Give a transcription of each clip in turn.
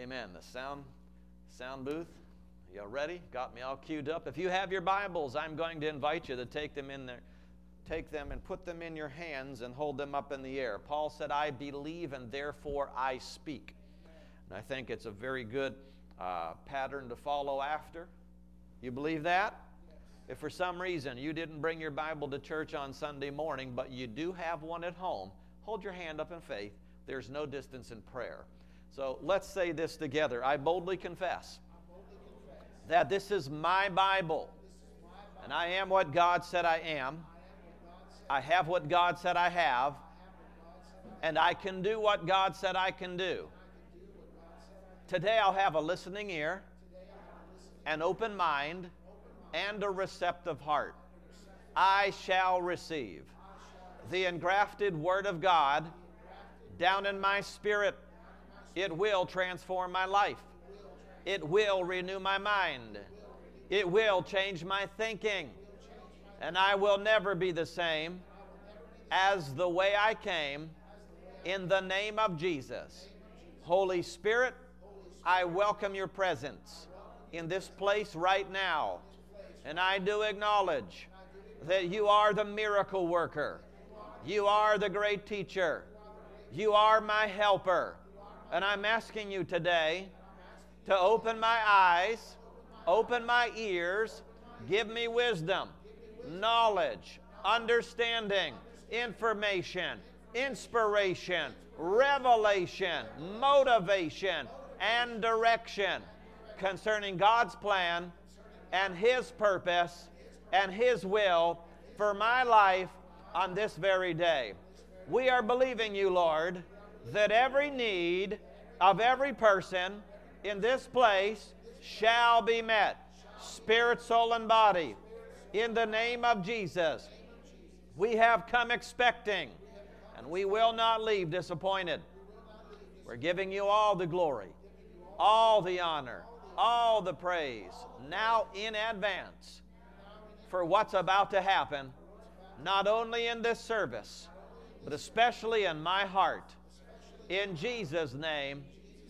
Amen. The sound booth. You ready? Got me all queued up. If you have your Bibles, I'm going to invite you to take them in there. Take them and put them in your hands and hold them up in the air. Paul said, I believe and therefore I speak. And I think it's a very good pattern to follow after. You believe that? If for some reason you didn't bring your Bible to church on Sunday morning, but you do have one at home, hold your hand up in faith. There's no distance in prayer. So let's say this together. I boldly confess that this is my Bible, and I am what God said I am. I have what God said I have, and I can do what God said I can do. Today I'll have a listening ear, an open mind, and a receptive heart. I shall receive the engrafted Word of God down in my spirit. It will transform my life. It will renew my mind. It will change my thinking. And I will never be the same as the way I came, in the name of Jesus. Holy Spirit, I welcome your presence in this place right now. And I do acknowledge that you are the miracle worker. You are the great teacher. You are my helper. And I'm asking you today to open my eyes, open my ears, give me wisdom, knowledge, understanding, information, inspiration, revelation, motivation, and direction concerning God's plan and His purpose and His will for my life on this very day. We are believing you, Lord, that every need of every person in this place shall be met, spirit, soul, and body, in the name of Jesus. We have come expecting, and we will not leave disappointed. We're giving you all the glory, all the honor, all the praise, now in advance for what's about to happen, not only in this service, but especially in my heart. In Jesus' name,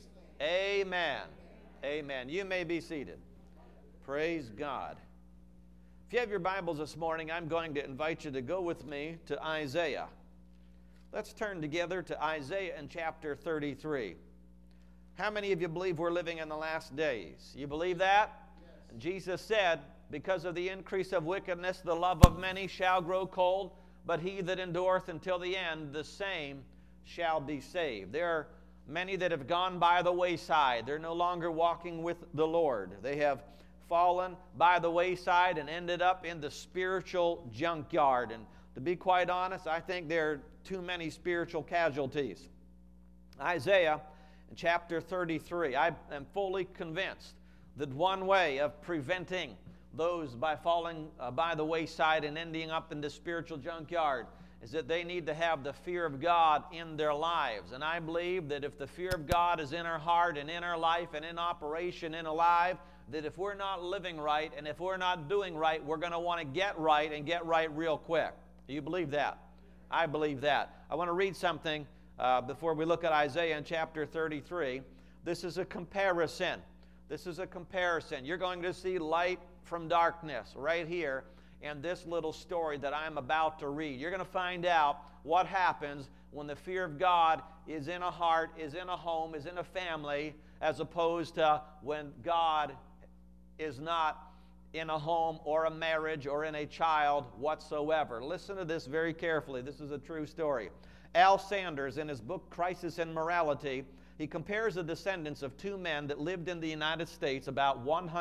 amen. Amen. You may be seated. Praise God. If you have your Bibles this morning, I'm going to invite you to go with me to Isaiah. Let's turn together to Isaiah in chapter 33. How many of you believe we're living in the last days? You believe that? Yes. Jesus said, because of the increase of wickedness, the love of many shall grow cold, but he that endureth until the end, the same shall be saved. There are many that have gone by the wayside. They're no longer walking with the Lord. They have fallen by the wayside and ended up in the spiritual junkyard. And to be quite honest, I think there are too many spiritual casualties. Isaiah, in chapter 33, I am fully convinced that one way of preventing those by falling by the wayside and ending up in the spiritual junkyard is that they need to have the fear of God in their lives. And I believe that if the fear of God is in our heart and in our life and in operation and alive, that if we're not living right and if we're not doing right, we're going to want to get right and get right real quick. Do you believe that? I believe that. I want to read something before we look at Isaiah in chapter 33. This is a comparison. This is a comparison. You're going to see light from darkness right here in this little story that I'm about to read. You're going to find out what happens when the fear of God is in a heart, is in a home, is in a family, as opposed to when God is not in a home or a marriage or in a child whatsoever. Listen to this very carefully. This is a true story. Al Sanders, in his book Crisis and Morality, he compares the descendants of two men that lived in the United States about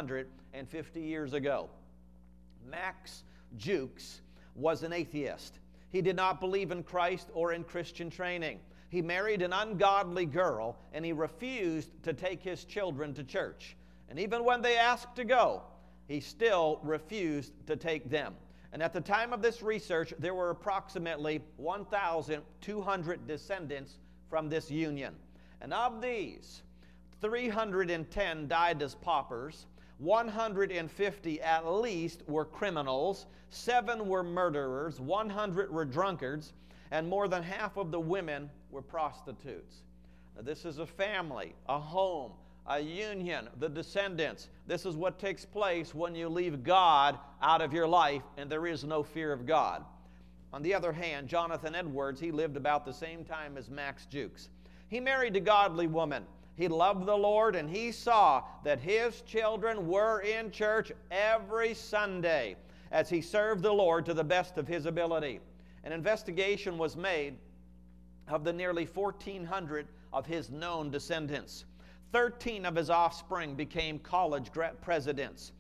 150 years ago. Max Jukes was an atheist. He did not believe in Christ or in Christian training. He married an ungodly girl, and he refused to take his children to church. And even when they asked to go, he still refused to take them. And at the time of this research, there were approximately 1,200 descendants from this union. And of these, 310 died as paupers, 150 at least were criminals, 7 were murderers, 100 were drunkards, and more than half of the women were prostitutes. Now, this is a family, a home, a union, the descendants. This is what takes place when you leave God out of your life and there is no fear of God. On the other hand, Jonathan Edwards, he lived about the same time as Max Jukes. He married a godly woman. He loved the Lord, and he saw that his children were in church every Sunday as he served the Lord to the best of his ability. An investigation was made of the nearly 1,400 of his known descendants. 13 of his offspring became college presidents.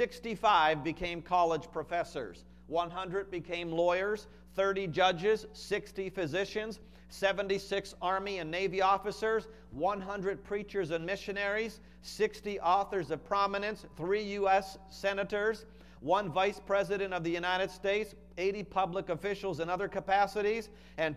65 became college professors. 100 became lawyers. 30 judges, 60 physicians, 76 Army and Navy officers, 100 preachers and missionaries, 60 authors of prominence, 3 U.S. senators, 1 vice president of the United States, 80 public officials in other capacities, and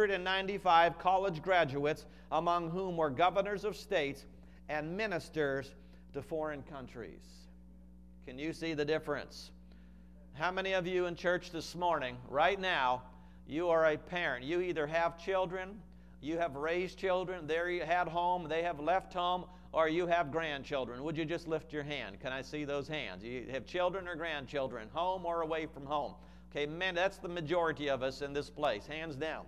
295 college graduates, among whom were governors of states and ministers to foreign countries. Can you see the difference? How many of you in church this morning, right now, you are a parent? You either have children, you have raised children, they're at home, they have left home, or you have grandchildren. Would you just lift your hand? Can I see those hands? You have children or grandchildren, home or away from home? Okay, man, that's the majority of us in this place, hands down.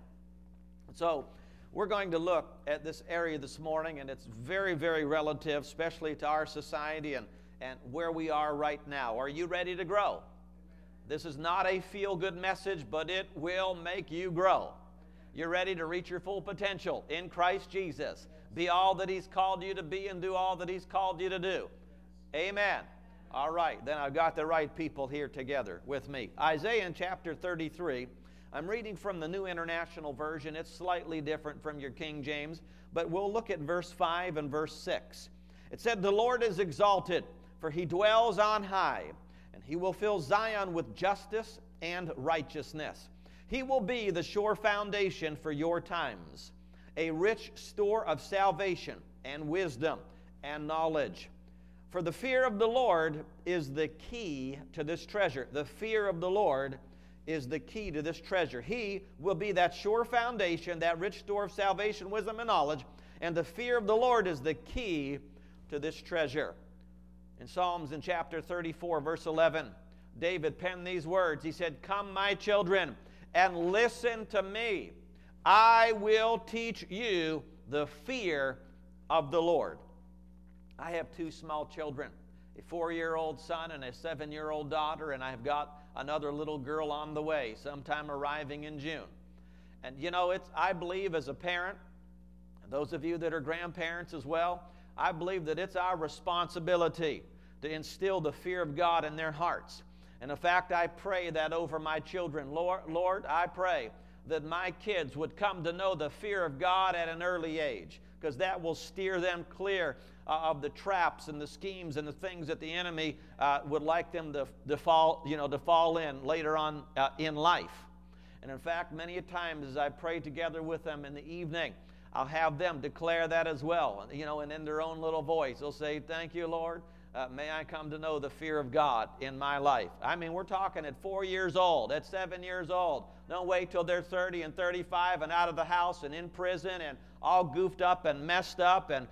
So we're going to look at this area this morning, and it's very, very relative, especially to our society and where we are right now. Are you ready to grow? This is not a feel-good message, but it will make you grow. You're ready to reach your full potential in Christ Jesus. Be all that He's called you to be and do all that He's called you to do. Amen. All right, then I've got the right people here together with me. Isaiah in chapter 33. I'm reading from the New International Version. It's slightly different from your King James, but we'll look at verse 5 and verse 6. It said, "The Lord is exalted, for He dwells on high. He will fill Zion with justice and righteousness. He will be the sure foundation for your times, a rich store of salvation and wisdom and knowledge. For the fear of the Lord is the key to this treasure." The fear of the Lord is the key to this treasure. He will be that sure foundation, that rich store of salvation, wisdom, and knowledge. And the fear of the Lord is the key to this treasure. In Psalms in chapter 34, verse 11, David penned these words. He said, "Come, my children, and listen to me. I will teach you the fear of the Lord." I have 2 small children, a 4-year-old son and a 7-year-old daughter, and I've got another little girl on the way, sometime arriving in June. And you know, I believe as a parent, and those of you that are grandparents as well, I believe that it's our responsibility to instill the fear of God in their hearts. And in fact, I pray that over my children. Lord, I pray that my kids would come to know the fear of God at an early age, because that will steer them clear of the traps and the schemes and the things that the enemy would like them to fall in later on in life. And in fact, many a times as I pray together with them in the evening, I'll have them declare that as well. And in their own little voice, they'll say, "Thank you, Lord. May I come to know the fear of God in my life." I mean, we're talking at 4 years old, at 7 years old. Don't wait till they're 30 and 35 and out of the house and in prison and all goofed up and messed up and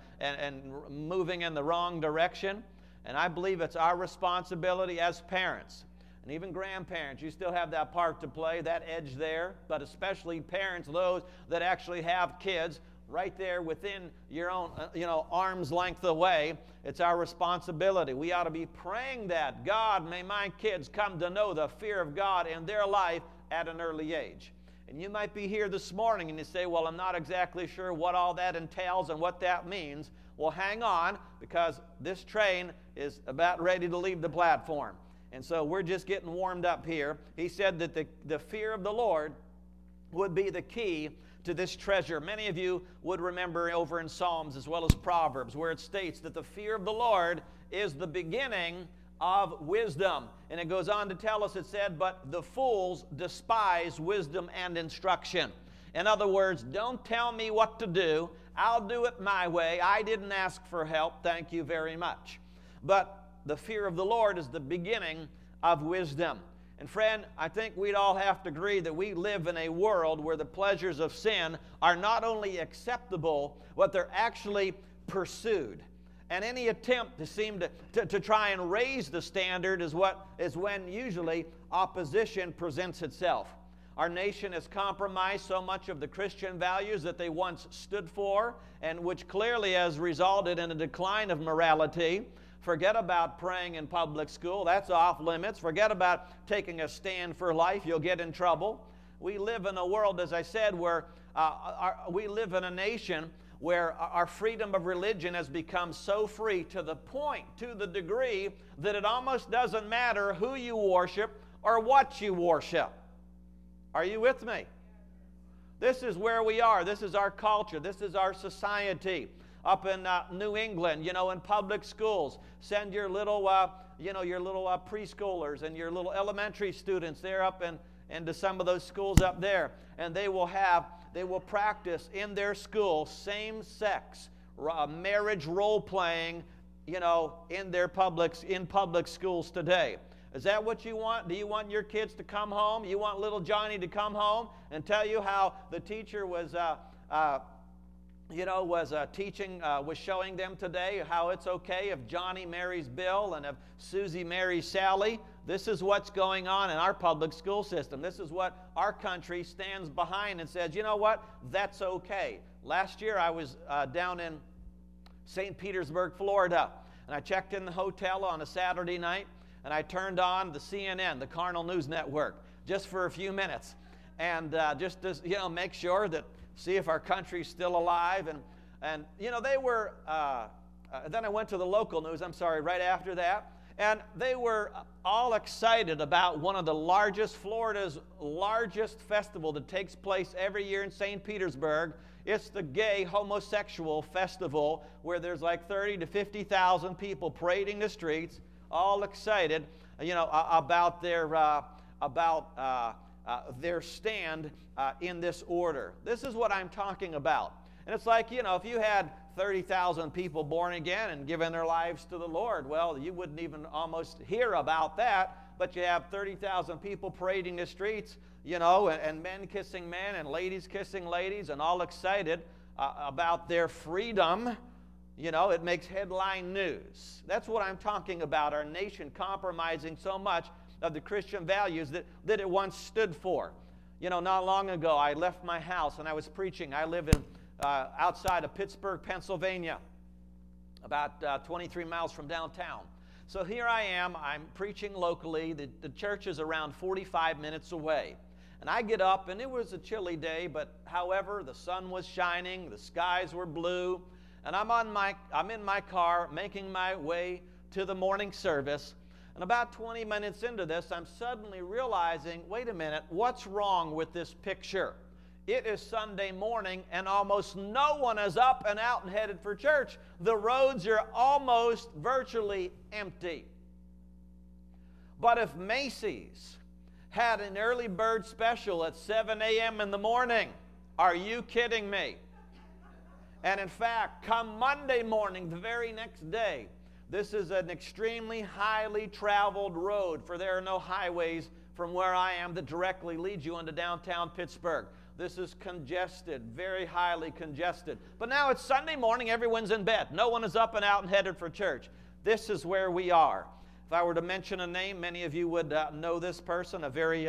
moving in the wrong direction. And I believe it's our responsibility as parents, and even grandparents, you still have that part to play, that edge there, but especially parents, those that actually have kids, right there within your own, arm's length away. It's our responsibility. We ought to be praying that, God, may my kids come to know the fear of God in their life at an early age. And you might be here this morning and you say, "Well, I'm not exactly sure what all that entails and what that means." Well, hang on, because this train is about ready to leave the platform. And so we're just getting warmed up here. He said that the fear of the Lord would be the key to this treasure. Many of you would remember over in Psalms as well as Proverbs, where it states that the fear of the Lord is the beginning of wisdom. And it goes on to tell us, it said, "But the fools despise wisdom and instruction." In other words, don't tell me what to do. I'll do it my way. I didn't ask for help. Thank you very much. But the fear of the Lord is the beginning of wisdom. And friend, I think we'd all have to agree that we live in a world where the pleasures of sin are not only acceptable, but they're actually pursued. And any attempt to seem to try and raise the standard is when usually opposition presents itself. Our nation has compromised so much of the Christian values that they once stood for, and which clearly has resulted in a decline of morality. Forget about praying in public school. That's off limits. Forget about taking a stand for life. You'll get in trouble. We live in a world, as I said, where we live in a nation where our freedom of religion has become so free to the degree that it almost doesn't matter who you worship or what you worship. Are you with me? This is where we are. This is our culture. This is our society. Up in New England, in public schools, send your little, preschoolers and your little elementary students there up into some of those schools up there, and they will practice in their school same-sex marriage role-playing, in public schools today. Is that what you want? Do you want your kids to come home? You want little Johnny to come home and tell you how the teacher was showing them today how it's okay if Johnny marries Bill and if Susie marries Sally? This is what's going on in our public school system. This is what our country stands behind and says, you know what? That's okay. Last year I was down in St. Petersburg, Florida, and I checked in the hotel on a Saturday night, and I turned on the CNN, the Carnal News Network, just for a few minutes, and just to make sure that, see if our country's still alive, and they were. Then I went to the local news. Right after that, and they were all excited about one of Florida's largest festival that takes place every year in St. Petersburg. It's the Gay Homosexual Festival, where there's like 30 to 50,000 people parading the streets, all excited, about their stand in this order. This is what I'm talking about. And it's like, if you had 30,000 people born again and given their lives to the Lord, well, you wouldn't even almost hear about that, but you have 30,000 people parading the streets, and men kissing men and ladies kissing ladies and all excited about their freedom. It makes headline news. That's what I'm talking about, our nation compromising so much of the Christian values that it once stood for. Not long ago, I left my house and I was preaching. I live outside of Pittsburgh, Pennsylvania, about 23 miles from downtown. So here I am. I'm preaching locally. The church is around 45 minutes away. And I get up, and it was a chilly day, but however, the sun was shining, the skies were blue, and I'm in my car making my way to the morning service. And about 20 minutes into this, I'm suddenly realizing, wait a minute, what's wrong with this picture? It is Sunday morning, and almost no one is up and out and headed for church. The roads are almost virtually empty. But if Macy's had an early bird special at 7 a.m. in the morning, are you kidding me? And in fact, come Monday morning, the very next day, this is an extremely highly traveled road, for there are no highways from where I am that directly lead you into downtown Pittsburgh. This is congested, very highly congested. But now it's Sunday morning, everyone's in bed. No one is up and out and headed for church. This is where we are. If I were to mention a name, many of you would know this person, a very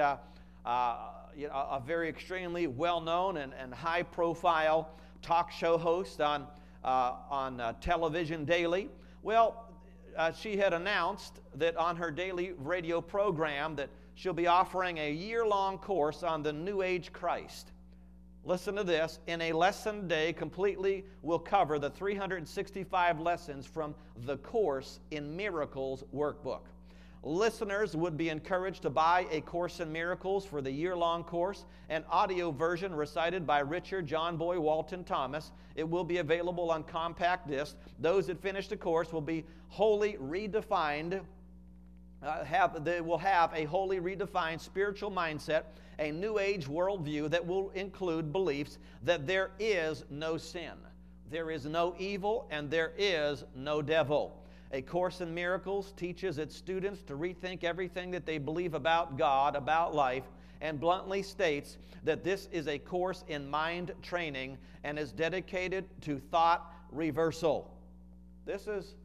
extremely well-known and high-profile talk show host on television daily. Well, she had announced that on her daily radio program that she'll be offering a year-long course on the New Age Christ. Listen to this. In a lesson day, completely will cover the 365 lessons from the Course in Miracles workbook. Listeners would be encouraged to buy A Course in Miracles for the year-long course, an audio version recited by Richard John Boy Walton Thomas. It will be available on compact disc. Those that finish the course will be wholly redefined. They will have a wholly redefined spiritual mindset, a New Age worldview that will include beliefs that there is no sin, there is no evil, and there is no devil. A Course in Miracles teaches its students to rethink everything that they believe about God, about life, and bluntly states that this is a course in mind training and is dedicated to thought reversal. This is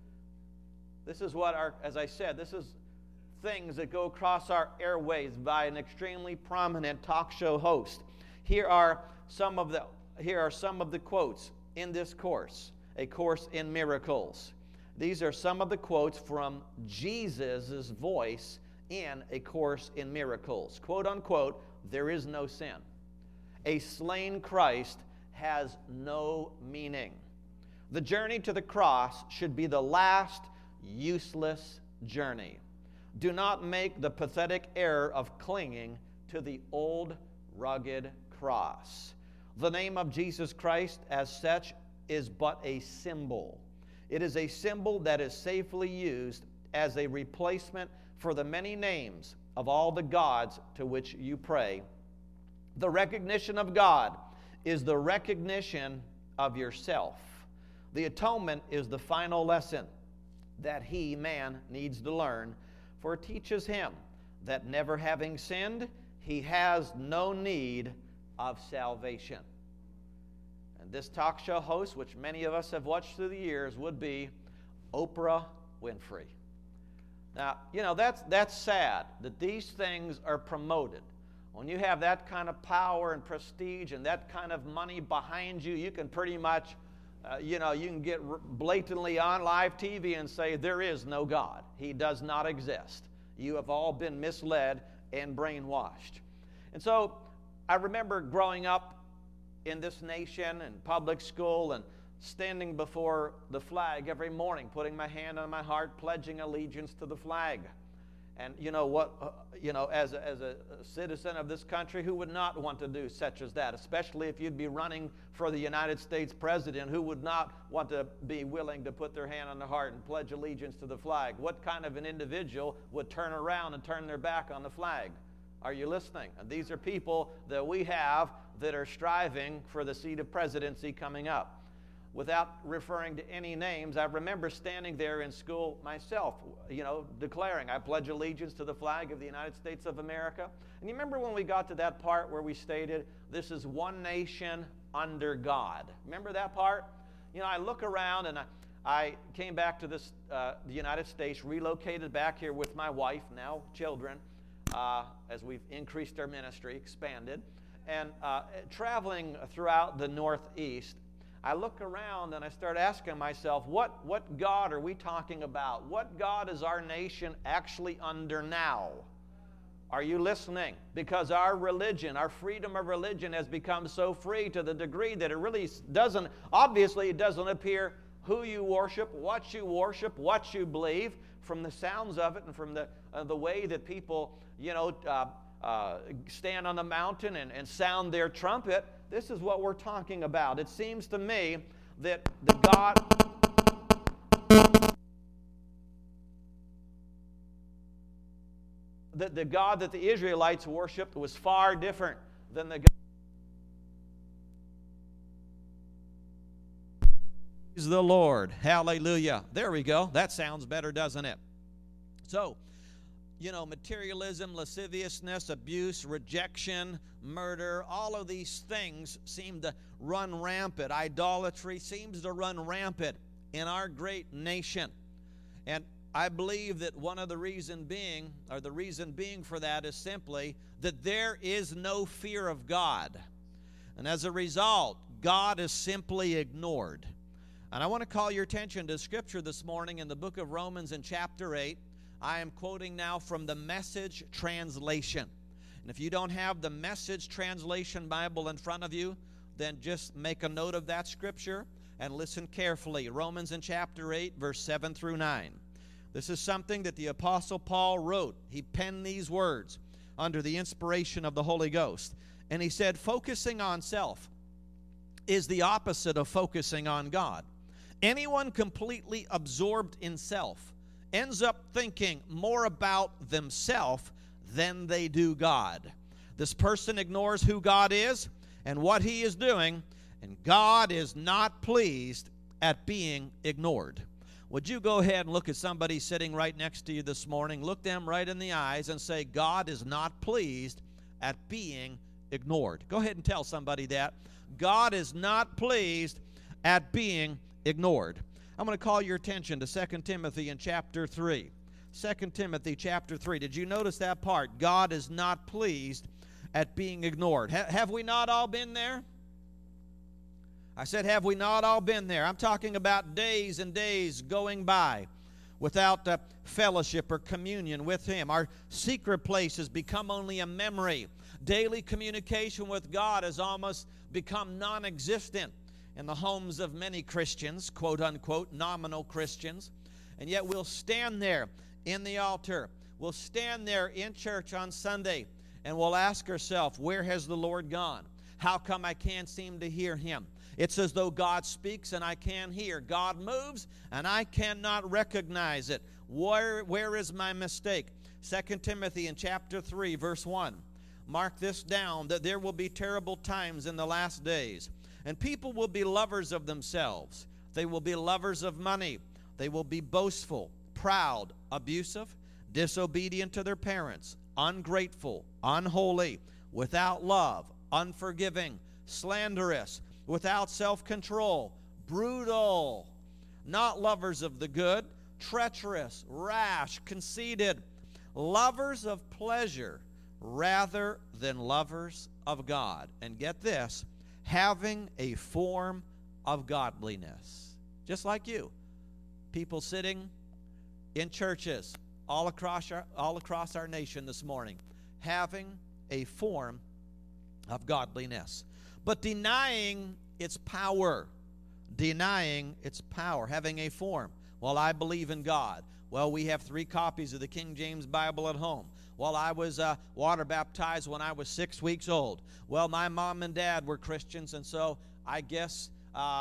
what as I said, this is things that go across our airways by an extremely prominent talk show host. Here are some of the quotes in this course, A Course in Miracles. These are some of the quotes from Jesus' voice in A Course in Miracles. Quote unquote, there is no sin. A slain Christ has no meaning. The journey to the cross should be the last useless journey. Do not make the pathetic error of clinging to the old rugged cross. The name of Jesus Christ as such is but a symbol. It is a symbol that is safely used as a replacement for the many names of all the gods to which you pray. The recognition of God is the recognition of yourself. The atonement is the final lesson that he, man, needs to learn, for it teaches him that never having sinned, he has no need of salvation. And this talk show host, which many of us have watched through the years, would be Oprah Winfrey. Now, you know, that's sad that these things are promoted. When you have that kind of power and prestige and that kind of money behind you, you can pretty much, you can get blatantly on live TV and say, there is no God. He does not exist. You have all been misled and brainwashed. And so I remember growing up in this nation and public school and standing before the flag every morning, putting my hand on my heart, pledging allegiance to the flag. And you know what, as a citizen of this country, who would not want to do such as that, especially if you'd be running for the United States president, who would not want to be willing to put their hand on their heart and pledge allegiance to the flag? What kind of an individual would turn around and turn their back on the flag? Are you listening? And these are people that we have that are striving for the seat of presidency coming up. Without referring to any names, I remember standing there in school myself, declaring, I pledge allegiance to the flag of the United States of America. And you remember when we got to that part where we stated, this is one nation under God. Remember that part? I look around and I came back to the United States, relocated back here with my wife, now children, as we've increased our ministry, expanded, and traveling throughout the Northeast. I look around and I start asking myself, what God are we talking about? What God is our nation actually under now? Are you listening? because our religion, our freedom of religion has become so free to the degree that it really doesn't, obviously it doesn't appear who you worship, what you believe, from the sounds of it and from the way that people, stand on the mountain and sound their trumpet. This is what we're talking about. It seems to me that the God that the Israelites worshipped was far different than the God. Praise the Lord. Hallelujah. There we go. That sounds better, doesn't it? So, materialism, lasciviousness, abuse, rejection, murder, all of these things seem to run rampant. Idolatry seems to run rampant in our great nation. And I believe that the reason being for that is simply that there is no fear of God. And as a result, God is simply ignored. And I want to call your attention to Scripture this morning in the book of Romans in chapter 8. I am quoting now from the Message translation. And if you don't have the Message translation Bible in front of you, then just make a note of that Scripture and listen carefully. Romans in chapter 8, verse 7 through 9. This is something that the Apostle Paul wrote. He penned these words under the inspiration of the Holy Ghost. And he said, focusing on self is the opposite of focusing on God. Anyone completely absorbed in self ends up thinking more about themselves than they do God. This person ignores who God is and what He is doing, and God is not pleased at being ignored. Would you go ahead and look at somebody sitting right next to you this morning, look them right in the eyes and say, God is not pleased at being ignored. Go ahead and tell somebody that. God is not pleased at being ignored. I'm going to call your attention to 2 Timothy in chapter 3. 2 Timothy chapter 3. Did you notice that part? God is not pleased at being ignored. Have we not all been there? I said, have we not all been there? I'm talking about days and days going by without fellowship or communion with Him. Our secret place has become only a memory. Daily communication with God has almost become non-existent in the homes of many Christians, quote unquote, nominal Christians. And yet we'll stand there in the altar. We'll stand there in church on Sunday and we'll ask ourselves, where has the Lord gone? How come I can't seem to hear Him? It's as though God speaks and I can't hear. God moves and I cannot recognize it. Where is my mistake? 2 Timothy in chapter 3, verse 1. Mark this down, that there will be terrible times in the last days. And people will be lovers of themselves. They will be lovers of money. They will be boastful, proud, abusive, disobedient to their parents, ungrateful, unholy, without love, unforgiving, slanderous, without self-control, brutal, not lovers of the good, treacherous, rash, conceited, lovers of pleasure rather than lovers of God. And get this, having a form of godliness. Just like you. People sitting in churches all across our nation this morning, having a form of godliness, but denying its power. Denying its power, having a form. Well, I believe in God. Well, we have 3 copies of the King James Bible at home. Well, I was water baptized when I was 6 weeks old. Well, my mom and dad were Christians, and so I guess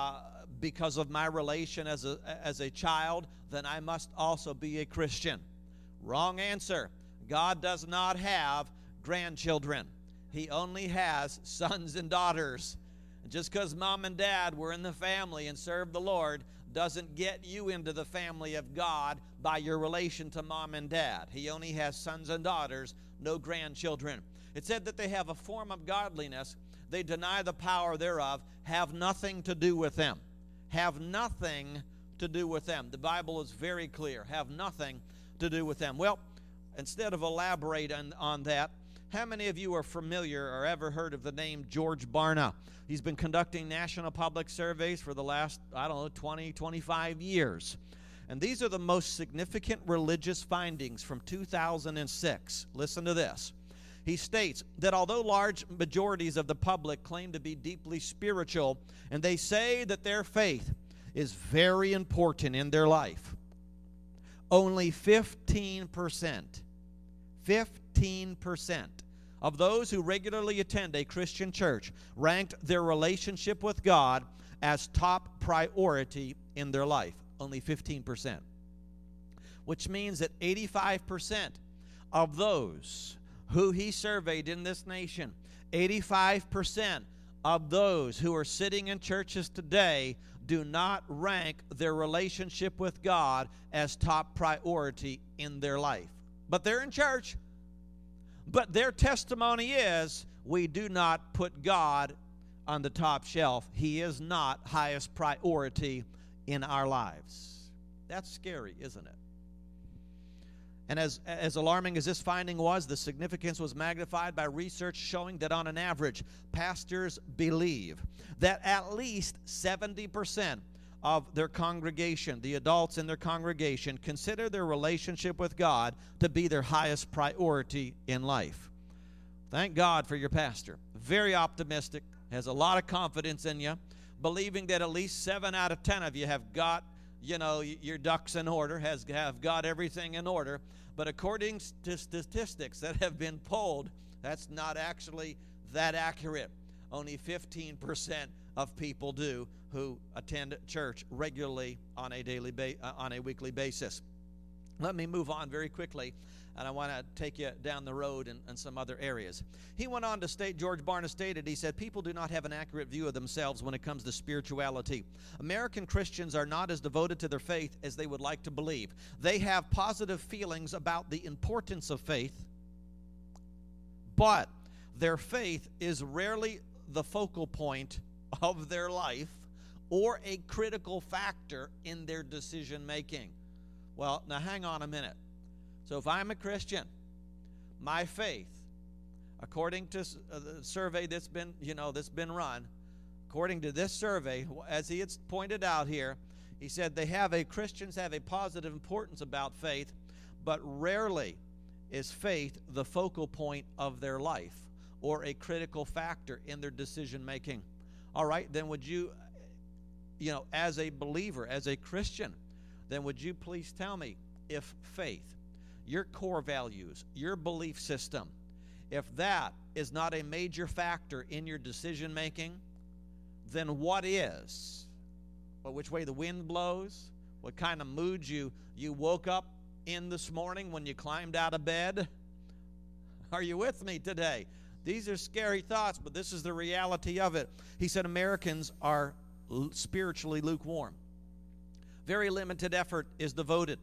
because of my relation as a child, then I must also be a Christian. Wrong answer. God does not have grandchildren. He only has sons and daughters. And just because mom and dad were in the family and served the Lord doesn't get you into the family of God by your relation to mom and dad. He only has sons and daughters, no grandchildren. It said that they have a form of godliness. They deny the power thereof, have nothing to do with them. Have nothing to do with them. The Bible is very clear. Have nothing to do with them. Well, instead of elaborating on that, how many of you are familiar or ever heard of the name George Barna? He's been conducting national public surveys for the last, 20, 25 years. And these are the most significant religious findings from 2006. Listen to this. He states that although large majorities of the public claim to be deeply spiritual, and they say that their faith is very important in their life, only 15% of those who regularly attend a Christian church ranked their relationship with God as top priority in their life. Only 15%. Which means that 85% of those who he surveyed in this nation, 85% of those who are sitting in churches today do not rank their relationship with God as top priority in their life. But they're in church. But their testimony is, we do not put God on the top shelf. He is not highest priority in our lives. That's scary, isn't it? And as alarming as this finding was, the significance was magnified by research showing that on an average, pastors believe that at least 70% of their congregation, the adults in their congregation, consider their relationship with God to be their highest priority in life. Thank God for your pastor. Very optimistic, has a lot of confidence in you, believing that at least 7 out of 10 of you have got, your ducks in order, have got everything in order. But according to statistics that have been polled, that's not actually that accurate. Only 15% of people do who attend church regularly on a weekly basis. Let me move on very quickly, and I want to take you down the road in some other areas. He went on to state, George Barna stated, he said, people do not have an accurate view of themselves when it comes to spirituality. American Christians are not as devoted to their faith as they would like to believe. They have positive feelings about the importance of faith, but their faith is rarely the focal point of their life or a critical factor in their decision making. Well, now hang on a minute. So if I'm a Christian, my faith, according to the survey that's been run, according to this survey, as he had pointed out here, he said Christians have a positive importance about faith, but rarely is faith the focal point of their life or a critical factor in their decision making. All right, then would you, as a believer, as a Christian, then would you please tell me if faith, your core values, your belief system, if that is not a major factor in your decision making, then what is? Well, which way the wind blows? What kind of mood you woke up in this morning when you climbed out of bed? Are you with me today? These are scary thoughts, but this is the reality of it. He said Americans are spiritually lukewarm. Very limited effort is devoted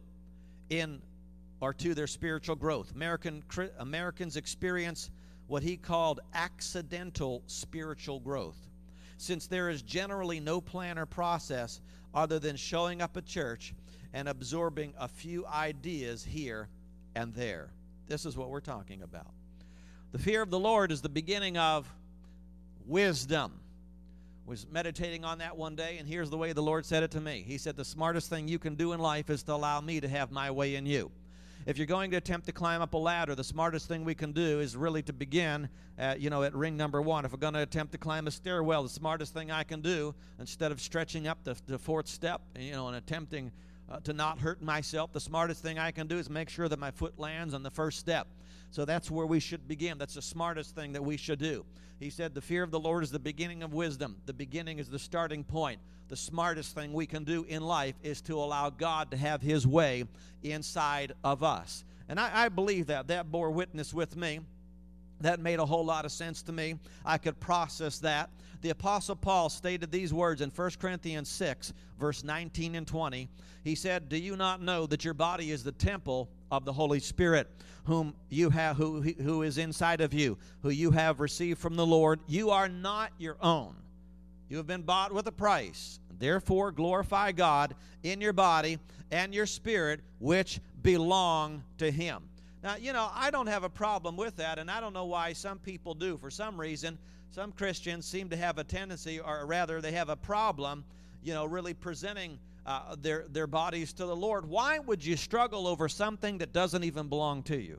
to their spiritual growth. Americans experience what he called accidental spiritual growth, since there is generally no plan or process other than showing up at church and absorbing a few ideas here and there. This is what we're talking about. The fear of the Lord is the beginning of wisdom. I was meditating on that one day, and here's the way the Lord said it to me. He said, the smartest thing you can do in life is to allow me to have my way in you. If you're going to attempt to climb up a ladder, the smartest thing we can do is really to begin at ring number 1. If we're going to attempt to climb a stairwell, the smartest thing I can do, instead of stretching up the fourth step, and attempting to not hurt myself, the smartest thing I can do is make sure that my foot lands on the first step. So that's where we should begin. That's the smartest thing that we should do. He said the fear of the Lord is the beginning of wisdom. The beginning is the starting point. The smartest thing we can do in life is to allow God to have his way inside of us. And I believe that bore witness with me. That made a whole lot of sense to me. I could process that. The Apostle Paul stated these words in 1 Corinthians 6, verse 19 and 20. He said, do you not know that your body is the temple of the Holy Spirit, whom you have, who is inside of you, who you have received from the Lord? You are not your own. You have been bought with a price. Therefore, glorify God in your body and your spirit, which belong to him. Now, I don't have a problem with that, and I don't know why some people do. For some reason, some Christians seem to have a tendency, or rather, they have a problem, really presenting their bodies to the Lord. Why would you struggle over something that doesn't even belong to you?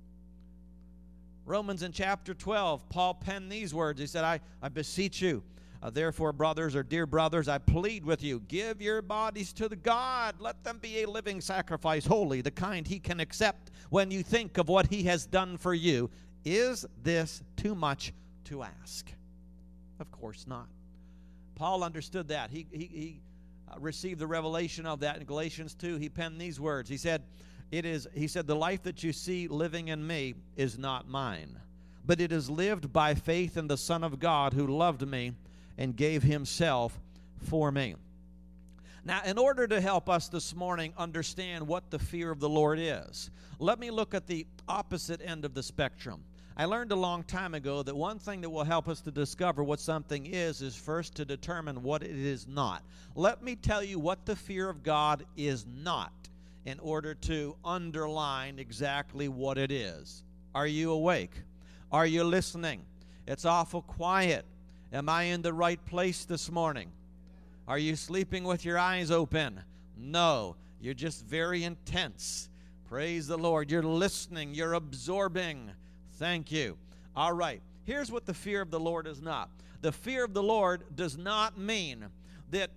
Romans in chapter 12, Paul penned these words. He said, I beseech you, therefore, brothers or dear brothers, I plead with you, give your bodies to the God. Let them be a living sacrifice, holy, the kind he can accept when you think of what he has done for you. Is this too much to ask? Of course not. Paul understood that. He received the revelation of that in Galatians 2. He penned these words. He said, the life that you see living in me is not mine, but it is lived by faith in the Son of God who loved me and gave himself for me. Now, in order to help us this morning understand what the fear of the Lord is, let me look at the opposite end of the spectrum. I learned a long time ago that one thing that will help us to discover what something is first to determine what it is not. Let me tell you what the fear of God is not in order to underline exactly what it is. Are you awake? Are you listening? It's awful quiet. Am I in the right place this morning? Are you sleeping with your eyes open? No, you're just very intense. Praise the Lord. You're listening. You're absorbing. Thank you. All right. Here's what the fear of the Lord is not. The fear of the Lord does not mean that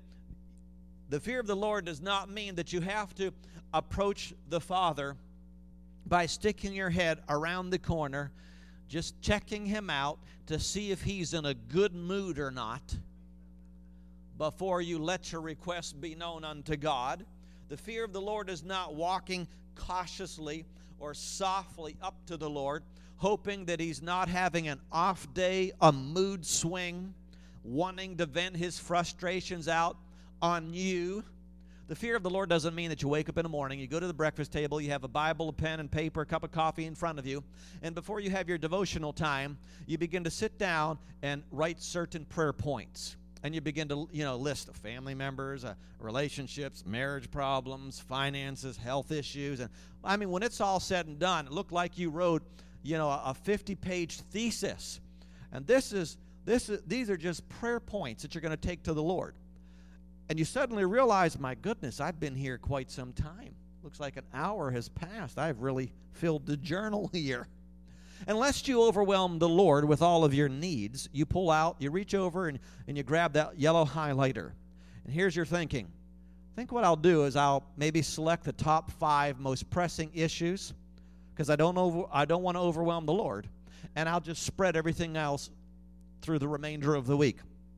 you have to approach the Father by sticking your head around the corner, just checking him out to see if he's in a good mood or not before you let your request be known unto God. The fear of the Lord is not walking cautiously or softly up to the Lord, hoping that he's not having an off day, a mood swing, wanting to vent his frustrations out on you. The fear of the Lord doesn't mean that you wake up in the morning, you go to the breakfast table, you have a Bible, a pen and paper, a cup of coffee in front of you, and before you have your devotional time, you begin to sit down and write certain prayer points. And you begin to, list family members, relationships, marriage problems, finances, health issues. And I mean, when it's all said and done, it looked like you wrote, a 50-page thesis. And these are just prayer points that you're going to take to the Lord. And you suddenly realize, my goodness, I've been here quite some time. Looks like an hour has passed. I've really filled the journal here. And lest you overwhelm the Lord with all of your needs, you pull out, you reach over, and you grab that yellow highlighter. And here's your thinking. I think what I'll do is I'll maybe select the top 5 most pressing issues, because I don't want to overwhelm the Lord. And I'll just spread everything else through the remainder of the week.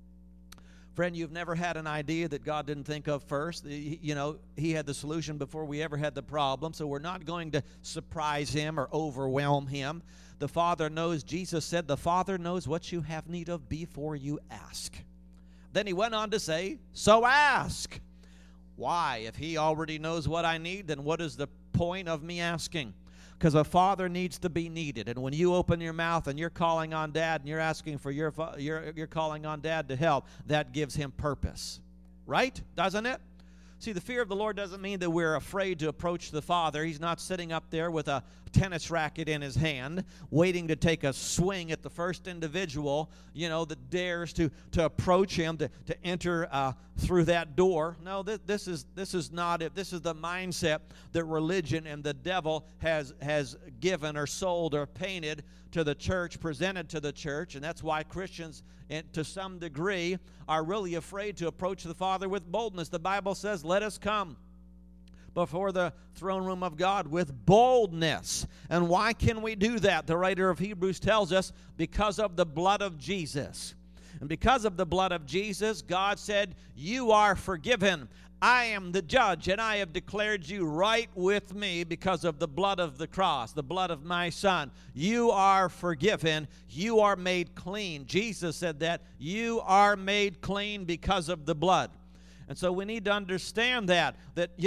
Friend, you've never had an idea that God didn't think of first. He had the solution before we ever had the problem, so we're not going to surprise him or overwhelm him. The Father knows, Jesus said, the Father knows what you have need of before you ask. Then he went on to say, so ask. Why? If he already knows what I need, then what is the point of me asking? Because a father needs to be needed. And when you open your mouth and you're calling on Dad and you're asking for you're calling on Dad to help, that gives him purpose. Right? Doesn't it? See, the fear of the Lord doesn't mean that we're afraid to approach the Father. He's not sitting up there with a tennis racket in his hand, waiting to take a swing at the first individual, that dares to approach him, to enter through that door. No, this is not it. This is the mindset that religion and the devil has given or sold or painted to the church, presented to the church, and that's why Christians, to some degree, are really afraid to approach the Father with boldness. The Bible says, let us come before the throne room of God with boldness. And why can we do that? The writer of Hebrews tells us, because of the blood of Jesus. And because of the blood of Jesus, God said, you are forgiven. I am the judge, and I have declared you right with me because of the blood of the cross, the blood of my Son. You are forgiven. You are made clean. Jesus said that. You are made clean because of the blood. And so we need to understand that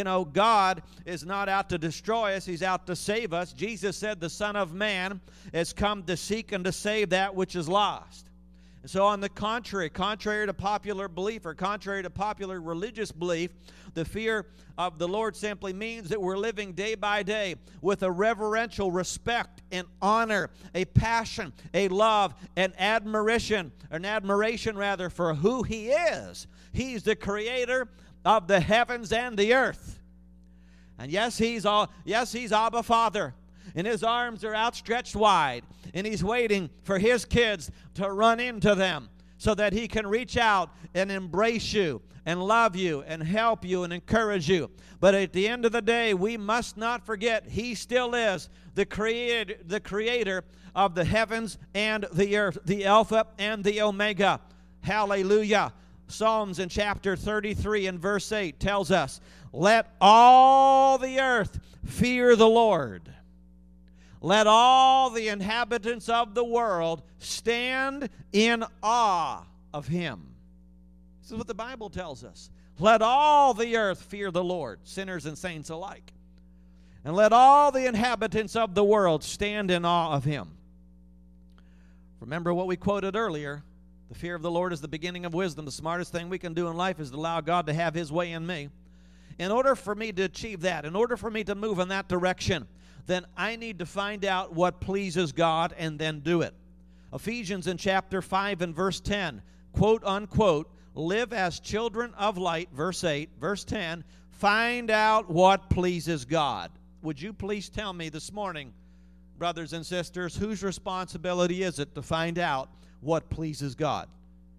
God is not out to destroy us. He's out to save us. Jesus said the Son of Man has come to seek and to save that which is lost. And so on the contrary to popular belief or contrary to popular religious belief, the fear of the Lord simply means that we're living day by day with a reverential respect and honor, a passion, a love, an admiration for who He is. He's the creator of the heavens and the earth. And yes, He's Abba Father. And His arms are outstretched wide. And He's waiting for His kids to run into them so that He can reach out and embrace you and love you and help you and encourage you. But at the end of the day, we must not forget He still is the creator of the heavens and the earth, the Alpha and the Omega. Hallelujah. Psalms in chapter 33 and verse 8 tells us, let all the earth fear the Lord. Let all the inhabitants of the world stand in awe of Him. This is what the Bible tells us. Let all the earth fear the Lord, sinners and saints alike. And let all the inhabitants of the world stand in awe of Him. Remember what we quoted earlier. The fear of the Lord is the beginning of wisdom. The smartest thing we can do in life is to allow God to have His way in me. In order for me to achieve that, in order for me to move in that direction, then I need to find out what pleases God and then do it. Ephesians in chapter 5 and verse 10, quote unquote, live as children of light, verse 8, verse 10, find out what pleases God. Would you please tell me this morning, brothers and sisters, whose responsibility is it to find out what pleases God?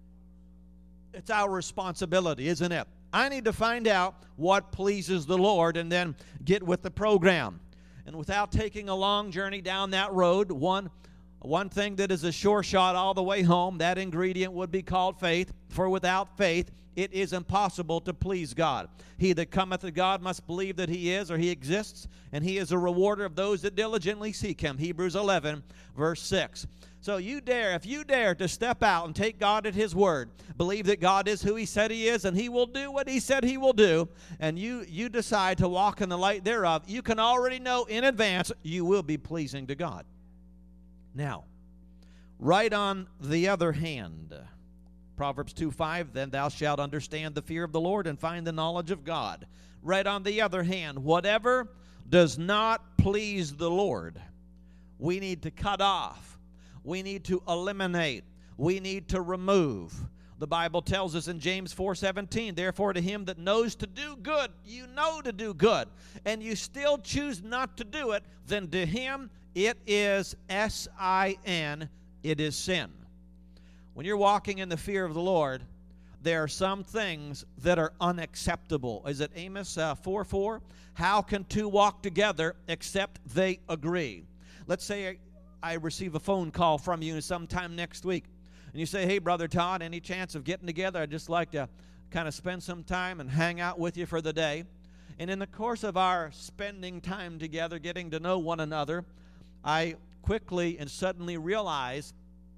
It's our responsibility, isn't it? I need to find out what pleases the Lord and then get with the program. And without taking a long journey down that road, one thing that is a sure shot all the way home, that ingredient would be called faith. For without faith, it is impossible to please God. He that cometh to God must believe that He is, or He exists, and He is a rewarder of those that diligently seek Him. Hebrews 11, verse 6. So if you dare to step out and take God at His word, believe that God is who He said He is, and He will do what He said He will do, and you decide to walk in the light thereof, you can already know in advance you will be pleasing to God. Now, right on the other hand, Proverbs 2:5, then thou shalt understand the fear of the Lord and find the knowledge of God. Right on the other hand, whatever does not please the Lord, we need to cut off. We need to eliminate. We need to remove. The Bible tells us in James 4:17, therefore to him that knows to do good, you know to do good, and you still choose not to do it, then to him it is sin, it is sin. When you're walking in the fear of the Lord, there are some things that are unacceptable. Is it Amos 4:4? How can two walk together except they agree? Let's say I receive a phone call from you sometime next week, and you say, hey, Brother Todd, any chance of getting together? I'd just like to kind of spend some time and hang out with you for the day. And in the course of our spending time together, getting to know one another, I quickly and suddenly realize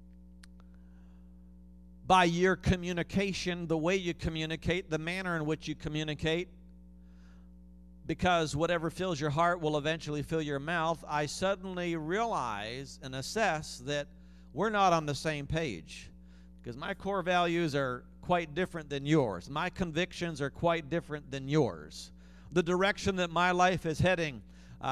by your communication, the way you communicate, the manner in which you communicate, because whatever fills your heart will eventually fill your mouth, I suddenly realize and assess that we're not on the same page, because my core values are quite different than yours. My convictions are quite different than yours. The direction that my life is heading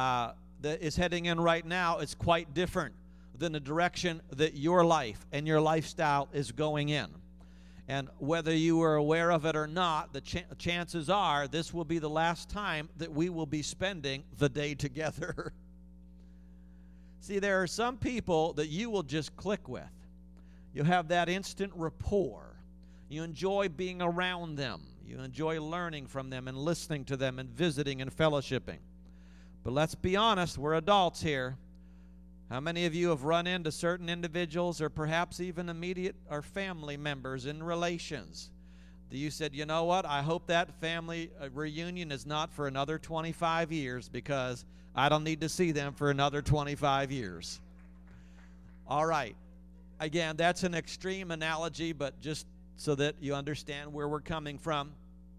in right now is quite different than the direction that your life and your lifestyle is going in. And whether you are aware of it or not, the chances are this will be the last time that we will be spending the day together. See, there are some people that you will just click with. You have that instant rapport. You enjoy being around them. You enjoy learning from them and listening to them and visiting and fellowshipping. But let's be honest, we're adults here. How many of you have run into certain individuals or perhaps even immediate or family members in relations that you said, you know what, I hope that family reunion is not for another 25 years because I don't need to see them for another 25 years. All right. Again, that's an extreme analogy, but just so that you understand where we're coming from.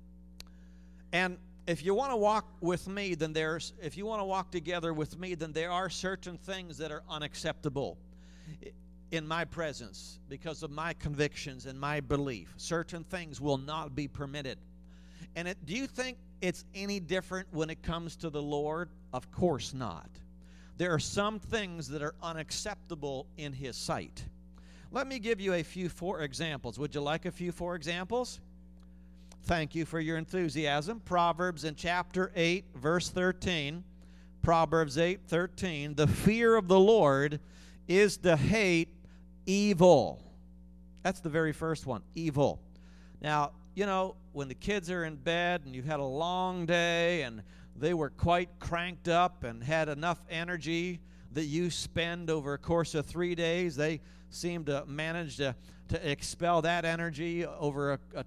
And if you want to walk with me, then if you want to walk together with me, then there are certain things that are unacceptable in my presence because of my convictions and my belief. Certain things will not be permitted. And do you think it's any different when it comes to the Lord? Of course not. There are some things that are unacceptable in His sight. Let me give you a few 4 examples. Would you like a few 4 examples? Thank you for your enthusiasm. Proverbs in chapter 8, verse 13. Proverbs 8:13. The fear of the Lord is to hate evil. That's the very first one, evil. Now, you know, when the kids are in bed and you've had a long day and they were quite cranked up and had enough energy that you spend over a course of 3 days, they seem to manage to expel that energy over a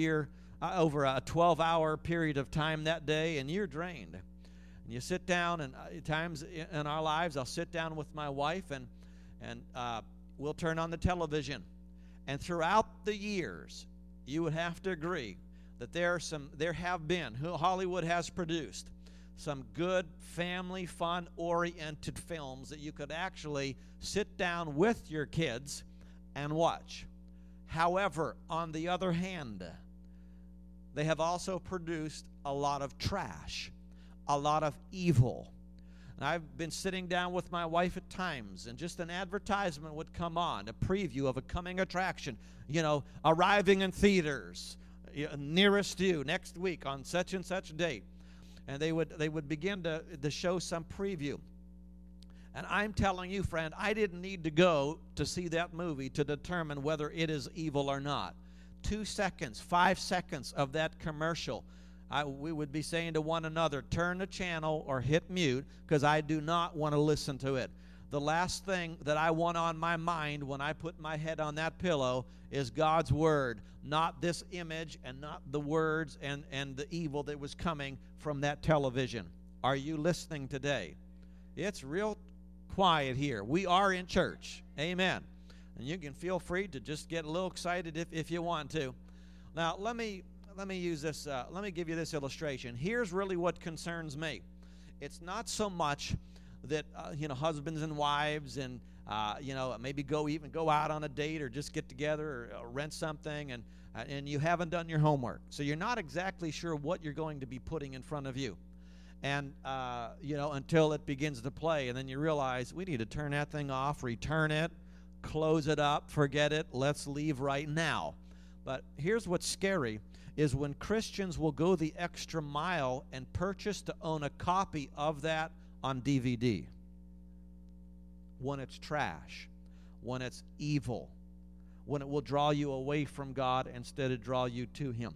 12-hour period of time that day, and you're drained. And you sit down, and at times in our lives, I'll sit down with my wife, and we'll turn on the television. And throughout the years, you would have to agree that Hollywood has produced some good family fun-oriented films that you could actually sit down with your kids and watch. However, on the other hand, they have also produced a lot of trash, a lot of evil. And I've been sitting down with my wife at times, and just an advertisement would come on, a preview of a coming attraction, arriving in theaters nearest you next week on such and such date. And they would begin to show some preview. And I'm telling you, friend, I didn't need to go to see that movie to determine whether it is evil or not. 2 seconds, 5 seconds of that commercial, we would be saying to one another, turn the channel or hit mute, because I do not want to listen to it. The last thing that I want on my mind when I put my head on that pillow is God's Word, not this image and not the words and the evil that was coming from that television. Are you listening today? It's real quiet here. We are in church. Amen. And you can feel free to just get a little excited if you want to. Now, let me use this. Let me give you this illustration. Here's really what concerns me. It's not so much that husbands and wives and Maybe go out on a date or just get together or rent something, and you haven't done your homework. So you're not exactly sure what you're going to be putting in front of you. And, until it begins to play, and then you realize we need to turn that thing off, return it, close it up, forget it, let's leave right now. But here's what's scary, is when Christians will go the extra mile and purchase to own a copy of that on DVD. When it's trash, when it's evil, when it will draw you away from God instead of draw you to Him.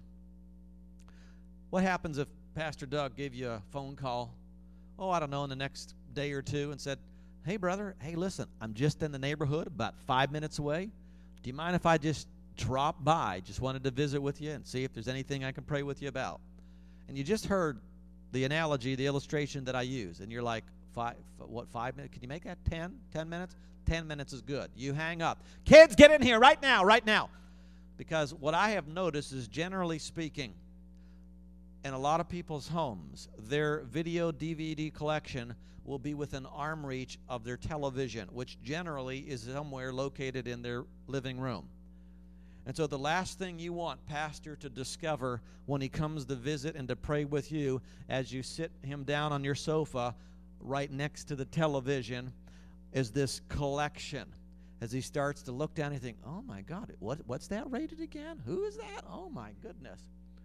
What happens if Pastor Doug gave you a phone call, I don't know, in the next day or two and said, hey, brother, hey, listen, I'm just in the neighborhood about 5 minutes away. Do you mind if I just drop by? Just wanted to visit with you and see if there's anything I can pray with you about. And you just heard the analogy, the illustration that I use, and you're like, 5 minutes? Can you make that 10 minutes? 10 minutes is good. You hang up. Kids, get in here right now. Because what I have noticed is, generally speaking, in a lot of people's homes, their video DVD collection will be within arm reach of their television, which generally is somewhere located in their living room. And so the last thing you want Pastor to discover when he comes to visit and to pray with you as you sit him down on your sofa right next to the television is this collection. As he starts to look down, you think, oh my God, what's that rated again? Who is that? Oh my goodness.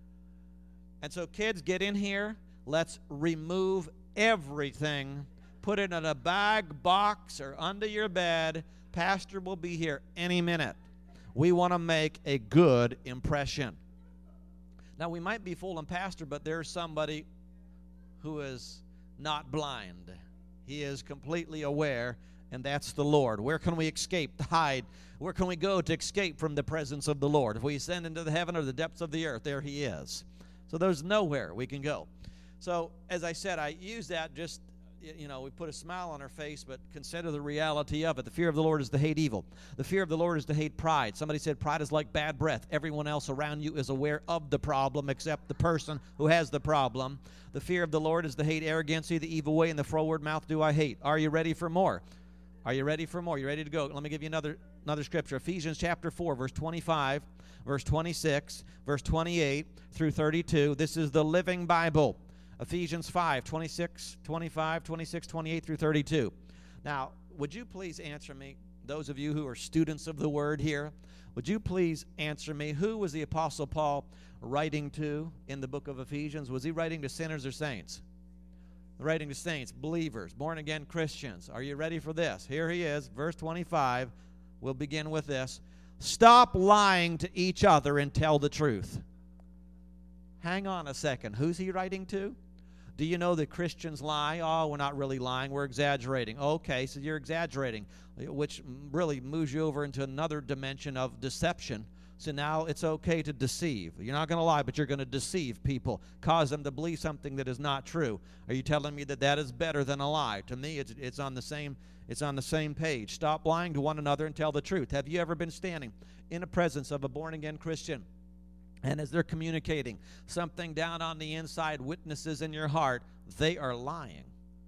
And so kids, get in here. Let's remove everything. Put it in a bag, box, or under your bed. Pastor will be here any minute. We want to make a good impression. Now, we might be fooling Pastor, but there's somebody who is not blind. He is completely aware, and that's the Lord. Where can we escape, to hide? Where can we go to escape from the presence of the Lord? If we ascend into the heaven or the depths of the earth, there He is. So there's nowhere we can go. So, as I said, I use that just, we put a smile on our face, but consider the reality of it. The fear of the Lord is to hate evil. The fear of the Lord is to hate pride. Somebody said pride is like bad breath. Everyone else around you is aware of the problem except the person who has the problem. The fear of the Lord is to hate arrogancy, the evil way, and the froward mouth do I hate. Are you ready for more? Are you ready for more? You ready to go? Let me give you another scripture. Ephesians chapter 4, verse 25, verse 26, verse 28 through 32. This is the Living Bible. Ephesians 5, 26, 25, 26, 28 through 32. Now, would you please answer me, those of you who are students of the Word here, would you please answer me, who was the Apostle Paul writing to in the book of Ephesians? Was he writing to sinners or saints? Writing to saints, believers, born-again Christians. Are you ready for this? Here he is, verse 25. We'll begin with this. Stop lying to each other and tell the truth. Hang on a second. Who's he writing to? Do you know that Christians lie? Oh, we're not really lying. We're exaggerating. Okay, so you're exaggerating, which really moves you over into another dimension of deception. So now it's okay to deceive. You're not going to lie, but you're going to deceive people, cause them to believe something that is not true. Are you telling me that that is better than a lie? To me, it's on the same page. Stop lying to one another and tell the truth. Have you ever been standing in the presence of a born-again Christian, and as they're communicating, something down on the inside witnesses in your heart, they are lying?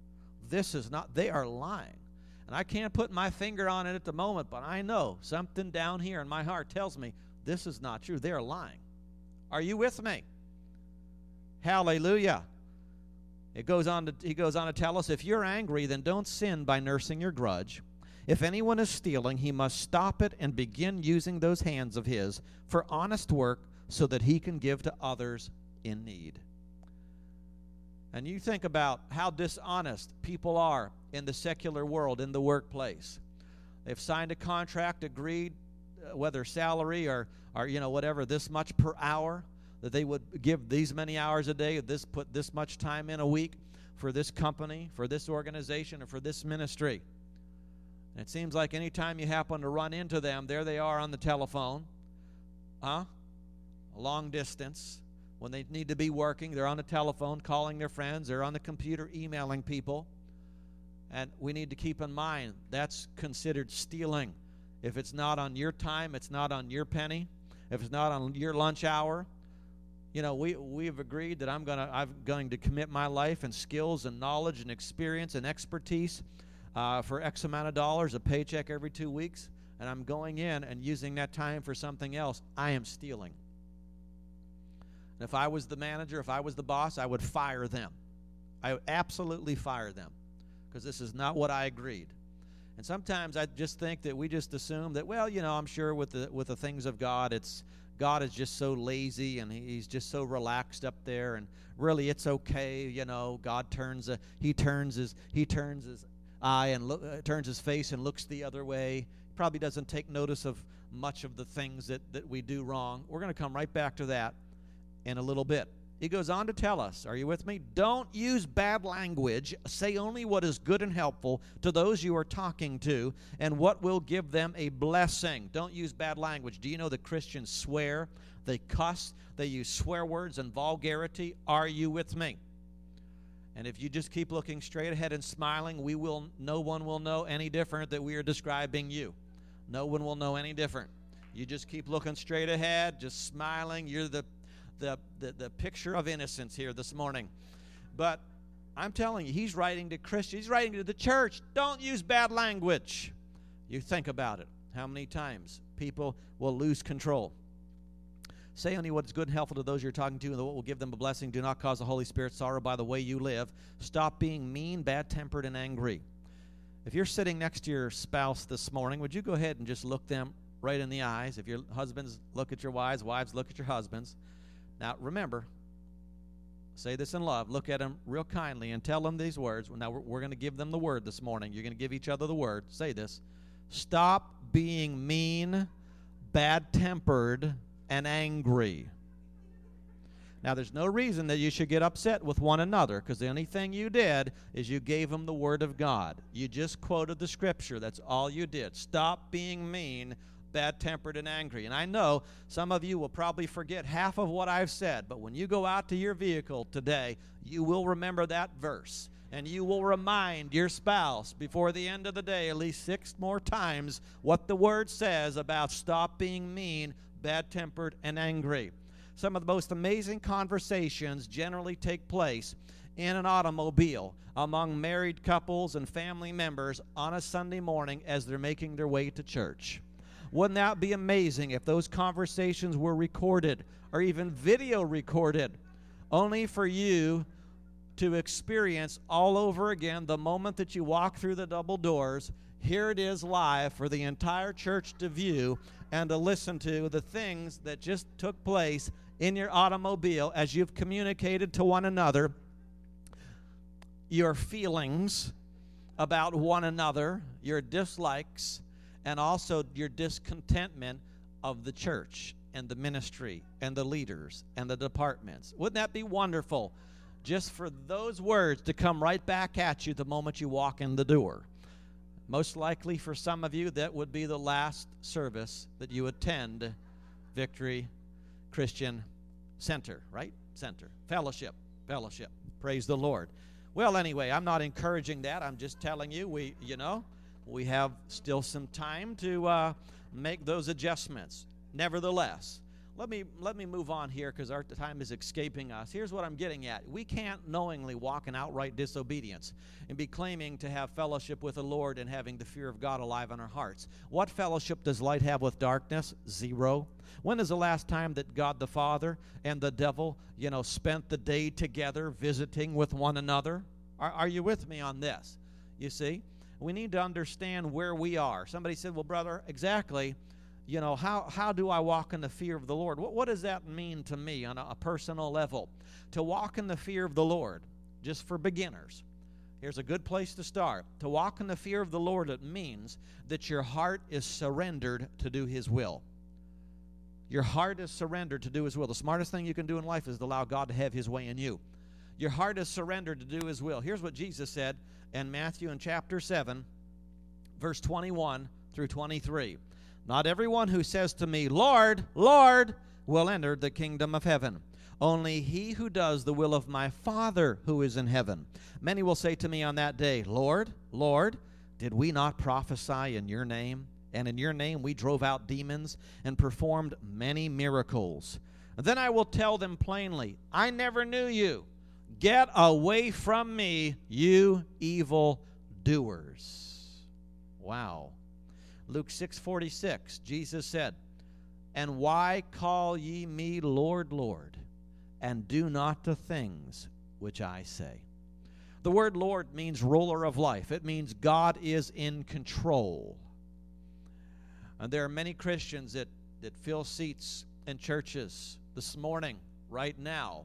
They are lying. And I can't put my finger on it at the moment, but I know something down here in my heart tells me this is not true. They are lying. Are you with me? Hallelujah. He goes on to tell us, if you're angry, then don't sin by nursing your grudge. If anyone is stealing, he must stop it and begin using those hands of his for honest work so that he can give to others in need. And you think about how dishonest people are in the secular world, in the workplace. They've signed a contract, agreed, whether salary or whatever, this much per hour, that they would give these many hours a day, put this much time in a week for this company, for this organization, or for this ministry. And it seems like any time you happen to run into them, there they are on the telephone, a long distance. When they need to be working, they're on the telephone calling their friends, they're on the computer emailing people. And we need to keep in mind that's considered stealing. If it's not on your time, it's not on your penny. If it's not on your lunch hour, we've agreed that I'm going to commit my life and skills and knowledge and experience and expertise for X amount of dollars, a paycheck every 2 weeks, and I'm going in and using that time for something else, I am stealing. And if I was the manager, if I was the boss, I would fire them. I would absolutely fire them, because this is not what I agreed. And sometimes I just think that we just assume that, well, I'm sure with the things of God, God is just so lazy and he's just so relaxed up there, and really it's okay, God turns his eye and turns his face and looks the other way. Probably doesn't take notice of much of the things that we do wrong. We're going to come right back to that in a little bit. He goes on to tell us, are you with me? Don't use bad language. Say only what is good and helpful to those you are talking to, and what will give them a blessing. Don't use bad language. Do you know that Christians swear? They cuss. They use swear words and vulgarity. Are you with me? And if you just keep looking straight ahead and smiling, no one will know any different that we are describing you. No one will know any different. You just keep looking straight ahead, just smiling. You're the picture of innocence here this morning. But I'm telling you, he's writing to Christians. He's writing to the church. Don't use bad language. You think about it. How many times people will lose control? Say only what is good and helpful to those you're talking to, and what will give them a blessing. Do not cause the Holy Spirit sorrow by the way you live. Stop being mean, bad-tempered, and angry. If you're sitting next to your spouse this morning, would you go ahead and just look them right in the eyes? If your husbands, look at your wives look at your husbands. Now, remember, say this in love. Look at them real kindly and tell them these words. Now, we're going to give them the word this morning. You're going to give each other the word. Say this. Stop being mean, bad-tempered, and angry. Now, there's no reason that you should get upset with one another, because the only thing you did is you gave them the word of God. You just quoted the scripture. That's all you did. Stop being mean, bad-tempered, and angry. And I know some of you will probably forget half of what I've said, but when you go out to your vehicle today, you will remember that verse, and you will remind your spouse before the end of the day at least 6 more times what the word says about stop being mean, bad-tempered, and angry. Some of the most amazing conversations generally take place in an automobile among married couples and family members on a Sunday morning as they're making their way to church. Wouldn't that be amazing if those conversations were recorded or even video recorded, only for you to experience all over again the moment that you walk through the double doors? Here it is live for the entire church to view and to listen to the things that just took place in your automobile as you've communicated to one another your feelings about one another, your dislikes, and also your discontentment of the church and the ministry and the leaders and the departments. Wouldn't that be wonderful, just for those words to come right back at you the moment you walk in the door? Most likely for some of you, that would be the last service that you attend Victory Christian Center, right? Center. Fellowship. Praise the Lord. Well, anyway, I'm not encouraging that. I'm just telling you, we have still some time to make those adjustments. Nevertheless, let me move on here because our time is escaping us. Here's what I'm getting at. We can't knowingly walk in outright disobedience and be claiming to have fellowship with the Lord and having the fear of God alive in our hearts. What fellowship does light have with darkness? Zero. When is the last time that God the Father and the devil, spent the day together visiting with one another? Are you with me on this? You see? We need to understand where we are. Somebody said, well, brother, exactly, how do I walk in the fear of the Lord? What does that mean to me on a personal level? To walk in the fear of the Lord, just for beginners, here's a good place to start. To walk in the fear of the Lord, it means that your heart is surrendered to do His will. Your heart is surrendered to do His will. The smartest thing you can do in life is to allow God to have His way in you. Your heart is surrendered to do His will. Here's what Jesus said in Matthew in chapter 7, verse 21 through 23. Not everyone who says to me, Lord, Lord, will enter the kingdom of heaven. Only he who does the will of my Father who is in heaven. Many will say to me on that day, Lord, Lord, did we not prophesy in your name? And in your name we drove out demons and performed many miracles. And then I will tell them plainly, I never knew you. Get away from me, you evil doers. Wow. Luke 6:46, Jesus said, "And why call ye me Lord, Lord, and do not the things which I say?" The word Lord means ruler of life. It means God is in control. And there are many Christians that fill seats in churches this morning, right now,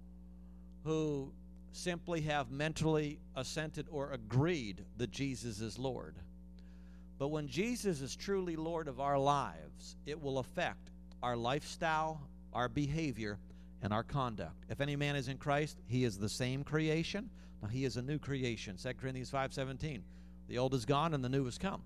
who simply have mentally assented or agreed that Jesus is Lord. But when Jesus is truly Lord of our lives, it will affect our lifestyle, our behavior, and our conduct. If any man is in Christ, he is the same creation. Now he is a new creation. 2 Corinthians 5:17. The old is gone and the new has come.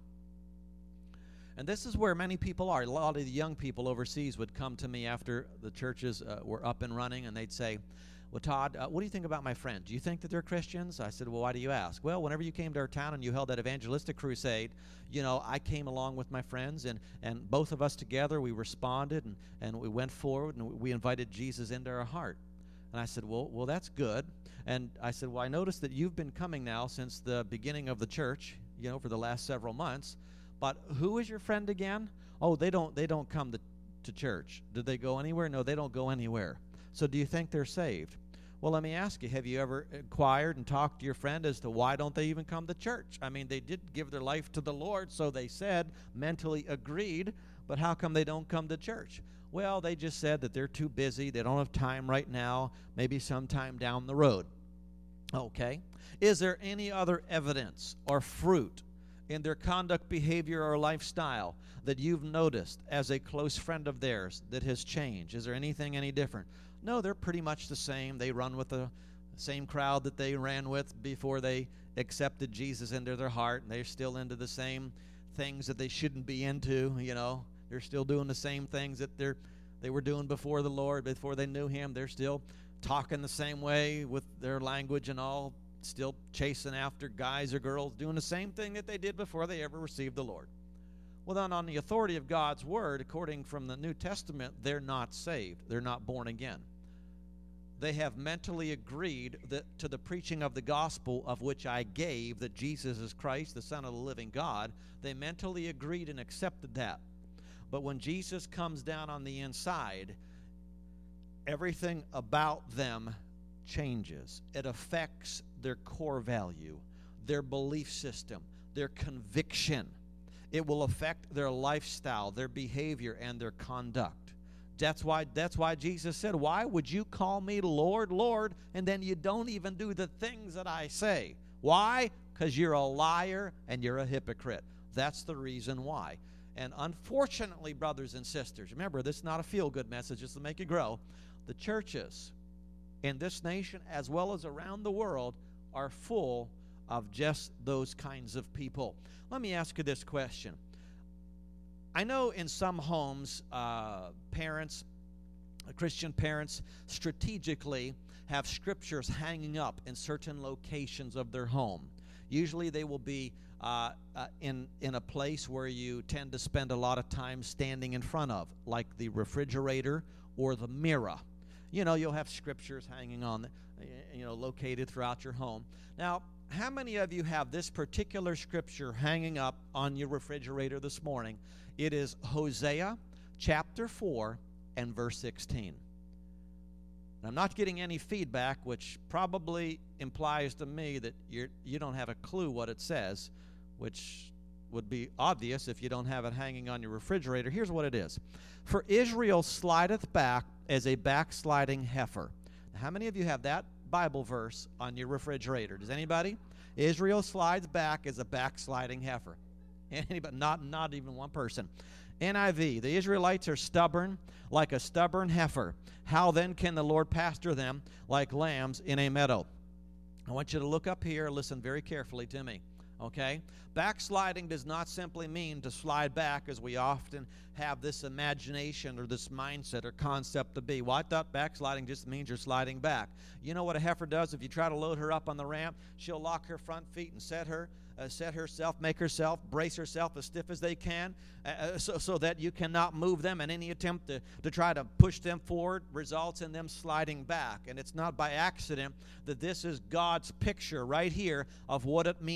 And this is where many people are. A lot of the young people overseas would come to me after the churches were up and running, and they'd say, "Well, Todd, what do you think about my friends? Do you think that they're Christians?" I said, "Well, why do you ask?" "Well, whenever you came to our town and you held that evangelistic crusade, I came along with my friends, and both of us together, we responded, and we went forward, and we invited Jesus into our heart." And I said, well, that's good. And I said, "Well, I noticed that you've been coming now since the beginning of the church, for the last several months. But who is your friend again?" "Oh, they don't come to church." "Did they go anywhere?" "No, they don't go anywhere." "So do you think they're saved?" "Well, let me ask you, have you ever inquired and talked to your friend as to why don't they even come to church? I mean, they did give their life to the Lord, so they said, mentally agreed, but how come they don't come to church?" "Well, they just said that they're too busy, they don't have time right now, maybe sometime down the road." Okay. Is there any other evidence or fruit in their conduct, behavior, or lifestyle that you've noticed as a close friend of theirs that has changed? Is there anything any different? No, they're pretty much the same. They run with the same crowd that they ran with before they accepted Jesus into their heart, and they're still into the same things that they shouldn't be into, They're still doing the same things that they were doing before the Lord, before they knew Him. They're still talking the same way with their language and all, still chasing after guys or girls, doing the same thing that they did before they ever received the Lord. Well, then on the authority of God's Word, according from the New Testament, they're not saved. They're not born again. They have mentally agreed to the preaching of the gospel of which I gave, that Jesus is Christ, the Son of the living God. They mentally agreed and accepted that. But when Jesus comes down on the inside, everything about them changes. It affects their core value, their belief system, their conviction. It will affect their lifestyle, their behavior, and their conduct. That's why Jesus said, "Why would you call me Lord, Lord, and then you don't even do the things that I say?" Why? Because you're a liar and you're a hypocrite. That's the reason why. And unfortunately, brothers and sisters, remember, this is not a feel-good message, it's to make you grow. The churches in this nation, as well as around the world, are full of just those kinds of people. Let me ask you this question. I know in some homes, Christian parents strategically have scriptures hanging up in certain locations of their home. Usually they will be in a place where you tend to spend a lot of time standing in front of, like the refrigerator or the mirror. You'll have scriptures hanging on, located throughout your home. Now, how many of you have this particular scripture hanging up on your refrigerator this morning? It is Hosea chapter 4 and verse 16. And I'm not getting any feedback, which probably implies to me that you don't have a clue what it says, which would be obvious if you don't have it hanging on your refrigerator. Here's what it is. "For Israel slideth back as a backsliding heifer." Now, how many of you have that Bible verse on your refrigerator? Does anybody? Israel slides back as a backsliding heifer. Anybody? Not even one person. NIV, "The Israelites are stubborn like a stubborn heifer. How then can the Lord pasture them like lambs in a meadow?" I want you to look up here, listen very carefully to me. Okay? Backsliding does not simply mean to slide back, as we often have this imagination or this mindset or concept to be. Well, I thought backsliding just means you're sliding back. You know what a heifer does? If you try to load her up on the ramp, she'll lock her front feet and set herself, make herself, brace herself as stiff as they can, so that you cannot move them, and any attempt to try to push them forward results in them sliding back. And it's not by accident that this is God's picture right here of what it means, the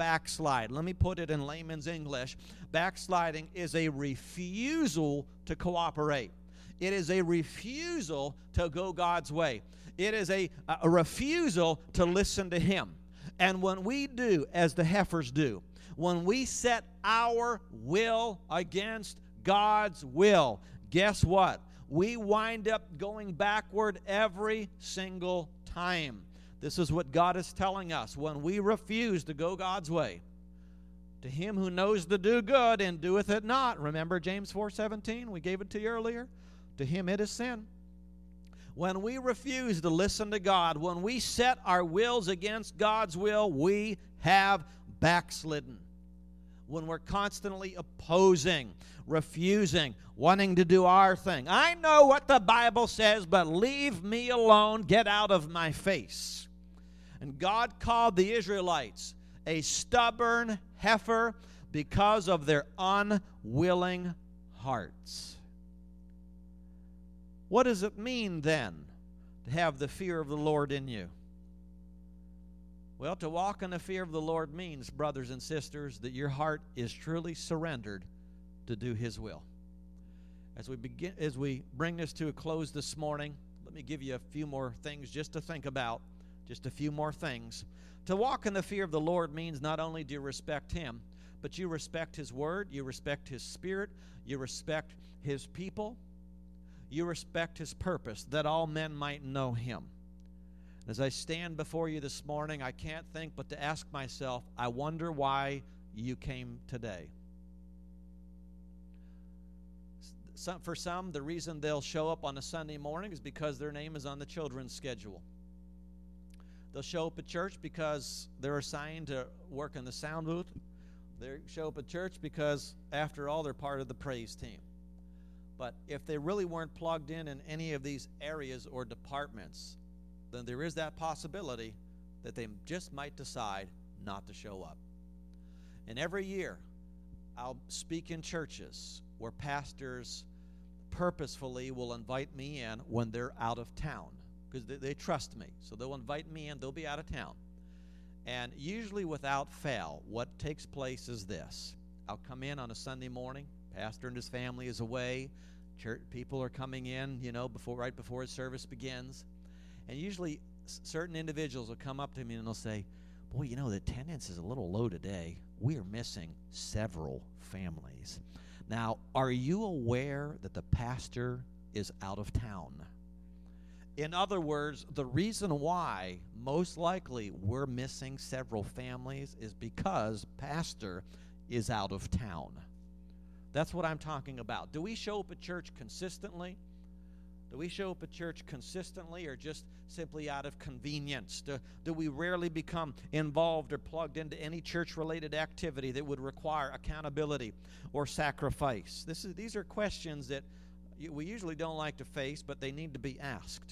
backslide? Let me put it in layman's English. Backsliding is a refusal to cooperate. It is a refusal to go God's way. It is a refusal to listen to Him. And when we do, as the heifers do, when we set our will against God's will, guess what? We wind up going backward every single time. This is what God is telling us. When we refuse to go God's way, to him who knows to do good and doeth it not. Remember James 4:17? We gave it to you earlier. To him it is sin. When we refuse to listen to God, when we set our wills against God's will, we have backslidden. When we're constantly opposing, refusing, wanting to do our thing. I know what the Bible says, but leave me alone. Get out of my face. And God called the Israelites a stubborn heifer because of their unwilling hearts. What does it mean then to have the fear of the Lord in you? Well, to walk in the fear of the Lord means, brothers and sisters, that your heart is truly surrendered to do His will. As we bring this to a close this morning, let me give you a few more things just to think about, just a few more things. To walk in the fear of the Lord means not only do you respect Him, but you respect His Word, you respect His Spirit, you respect His people, you respect His purpose, that all men might know Him. As I stand before you this morning, I can't think but to ask myself, I wonder why you came today. For some, the reason they'll show up on a Sunday morning is because their name is on the children's schedule. They'll show up at church because they're assigned to work in the sound booth. They show up at church because, after all, they're part of the praise team. But if they really weren't plugged in any of these areas or departments, then there is that possibility that they just might decide not to show up. And every year, I'll speak in churches where pastors purposefully will invite me in when they're out of town, because they trust me. So they'll invite me in, they'll be out of town. And usually without fail, what takes place is this. I'll come in on a Sunday morning, pastor and his family is away, church people are coming in, right before his service begins. And usually certain individuals will come up to me and they'll say, boy, the attendance is a little low today. We are missing several families. Now, are you aware that the pastor is out of town? In other words, the reason why most likely we're missing several families is because pastor is out of town. That's what I'm talking about. Do we show up at church consistently? Do we show up at church consistently or just simply out of convenience? Do we rarely become involved or plugged into any church-related activity that would require accountability or sacrifice? These are questions that we usually don't like to face, but they need to be asked.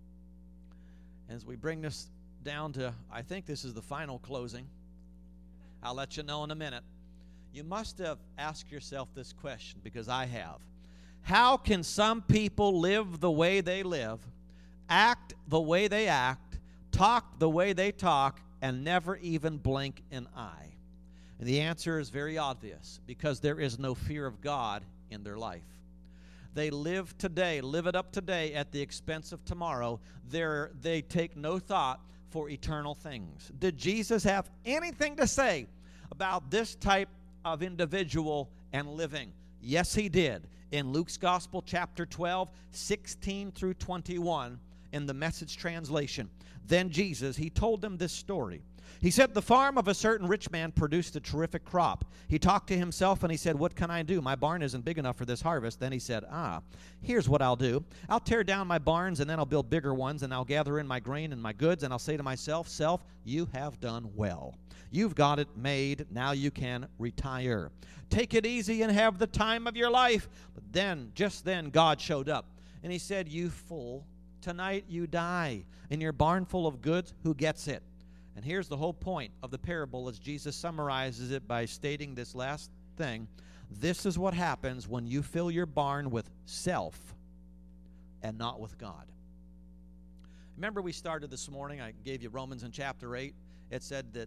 As we bring this down to, I think this is the final closing. I'll let you know in a minute. You must have asked yourself this question, because I have. How can some people live the way they live, act the way they act, talk the way they talk, and never even blink an eye? And the answer is very obvious, because there is no fear of God in their life. They live today, live it up today at the expense of tomorrow. They take no thought for eternal things. Did Jesus have anything to say about this type of individual and living? Yes, he did. In Luke's Gospel, chapter 12, 16 through 21, in the Message translation. Then Jesus, he told them this story. He said, the farm of a certain rich man produced a terrific crop. He talked to himself and he said, what can I do? My barn isn't big enough for this harvest. Then he said, here's what I'll do. I'll tear down my barns and then I'll build bigger ones, and I'll gather in my grain and my goods, and I'll say to myself, self, you have done well. You've got it made. Now you can retire. Take it easy and have the time of your life. But just then, God showed up. And he said, you fool, tonight you die. In your barn full of goods, who gets it? And here's the whole point of the parable as Jesus summarizes it by stating this last thing. This is what happens when you fill your barn with self and not with God. Remember we started this morning, I gave you Romans in chapter 8. It said that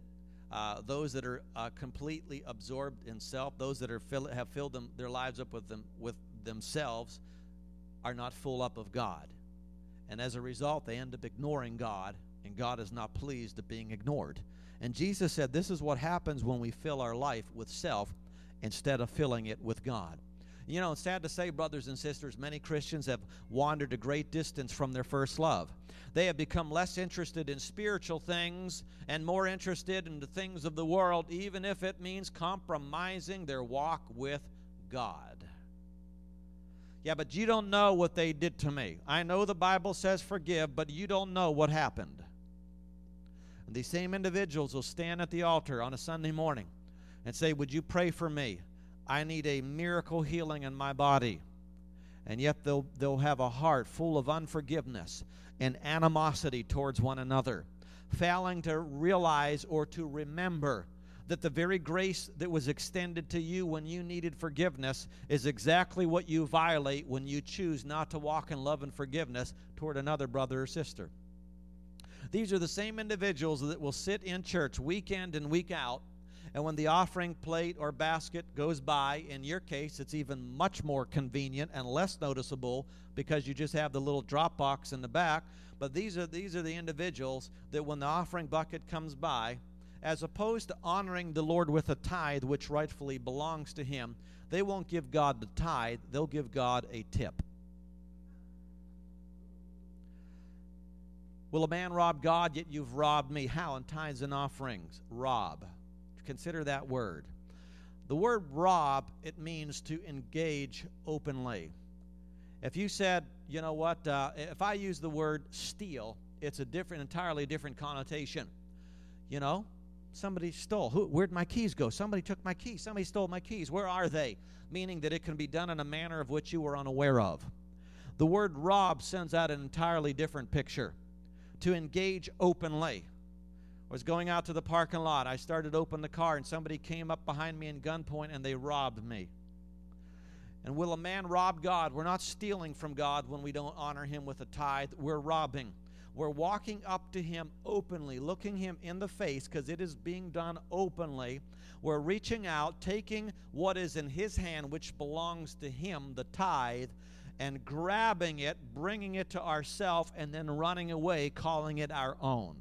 those that are completely absorbed in self, those that have filled their lives up with themselves, are not full up of God. And as a result, they end up ignoring God, and God is not pleased at being ignored. And Jesus said this is what happens when we fill our life with self instead of filling it with God. You know, it's sad to say, brothers and sisters, many Christians have wandered a great distance from their first love. They have become less interested in spiritual things and more interested in the things of the world, even if it means compromising their walk with God. Yeah, but you don't know what they did to me. I know the Bible says forgive, but you don't know what happened. And these same individuals will stand at the altar on a Sunday morning and say, would you pray for me? I need a miracle healing in my body. And yet they'll have a heart full of unforgiveness and animosity towards one another, failing to realize or to remember that the very grace that was extended to you when you needed forgiveness is exactly what you violate when you choose not to walk in love and forgiveness toward another brother or sister. These are the same individuals that will sit in church week in and week out, and when the offering plate or basket goes by, in your case, it's even much more convenient and less noticeable because you just have the little drop box in the back. But these are the individuals that when the offering bucket comes by, as opposed to honoring the Lord with a tithe, which rightfully belongs to Him, they won't give God the tithe, they'll give God a tip. Will a man rob God, yet you've robbed me? How? In tithes and offerings. Rob. Consider that word. The word rob, it means to engage openly. If you said, you know what, if I use the word steal, it's a entirely different connotation. You know, somebody stole. Where'd my keys go? Somebody took my keys. Somebody stole my keys. Where are they? Meaning that it can be done in a manner of which you were unaware of. The word rob sends out an entirely different picture. To engage openly. I was going out to the parking lot. I started to open the car, and somebody came up behind me in gunpoint, and they robbed me. And will a man rob God? We're not stealing from God when we don't honor Him with a tithe. We're robbing. We're walking up to Him openly, looking Him in the face because it is being done openly. We're reaching out, taking what is in His hand, which belongs to Him, the tithe, and grabbing it, bringing it to ourselves, and then running away, calling it our own.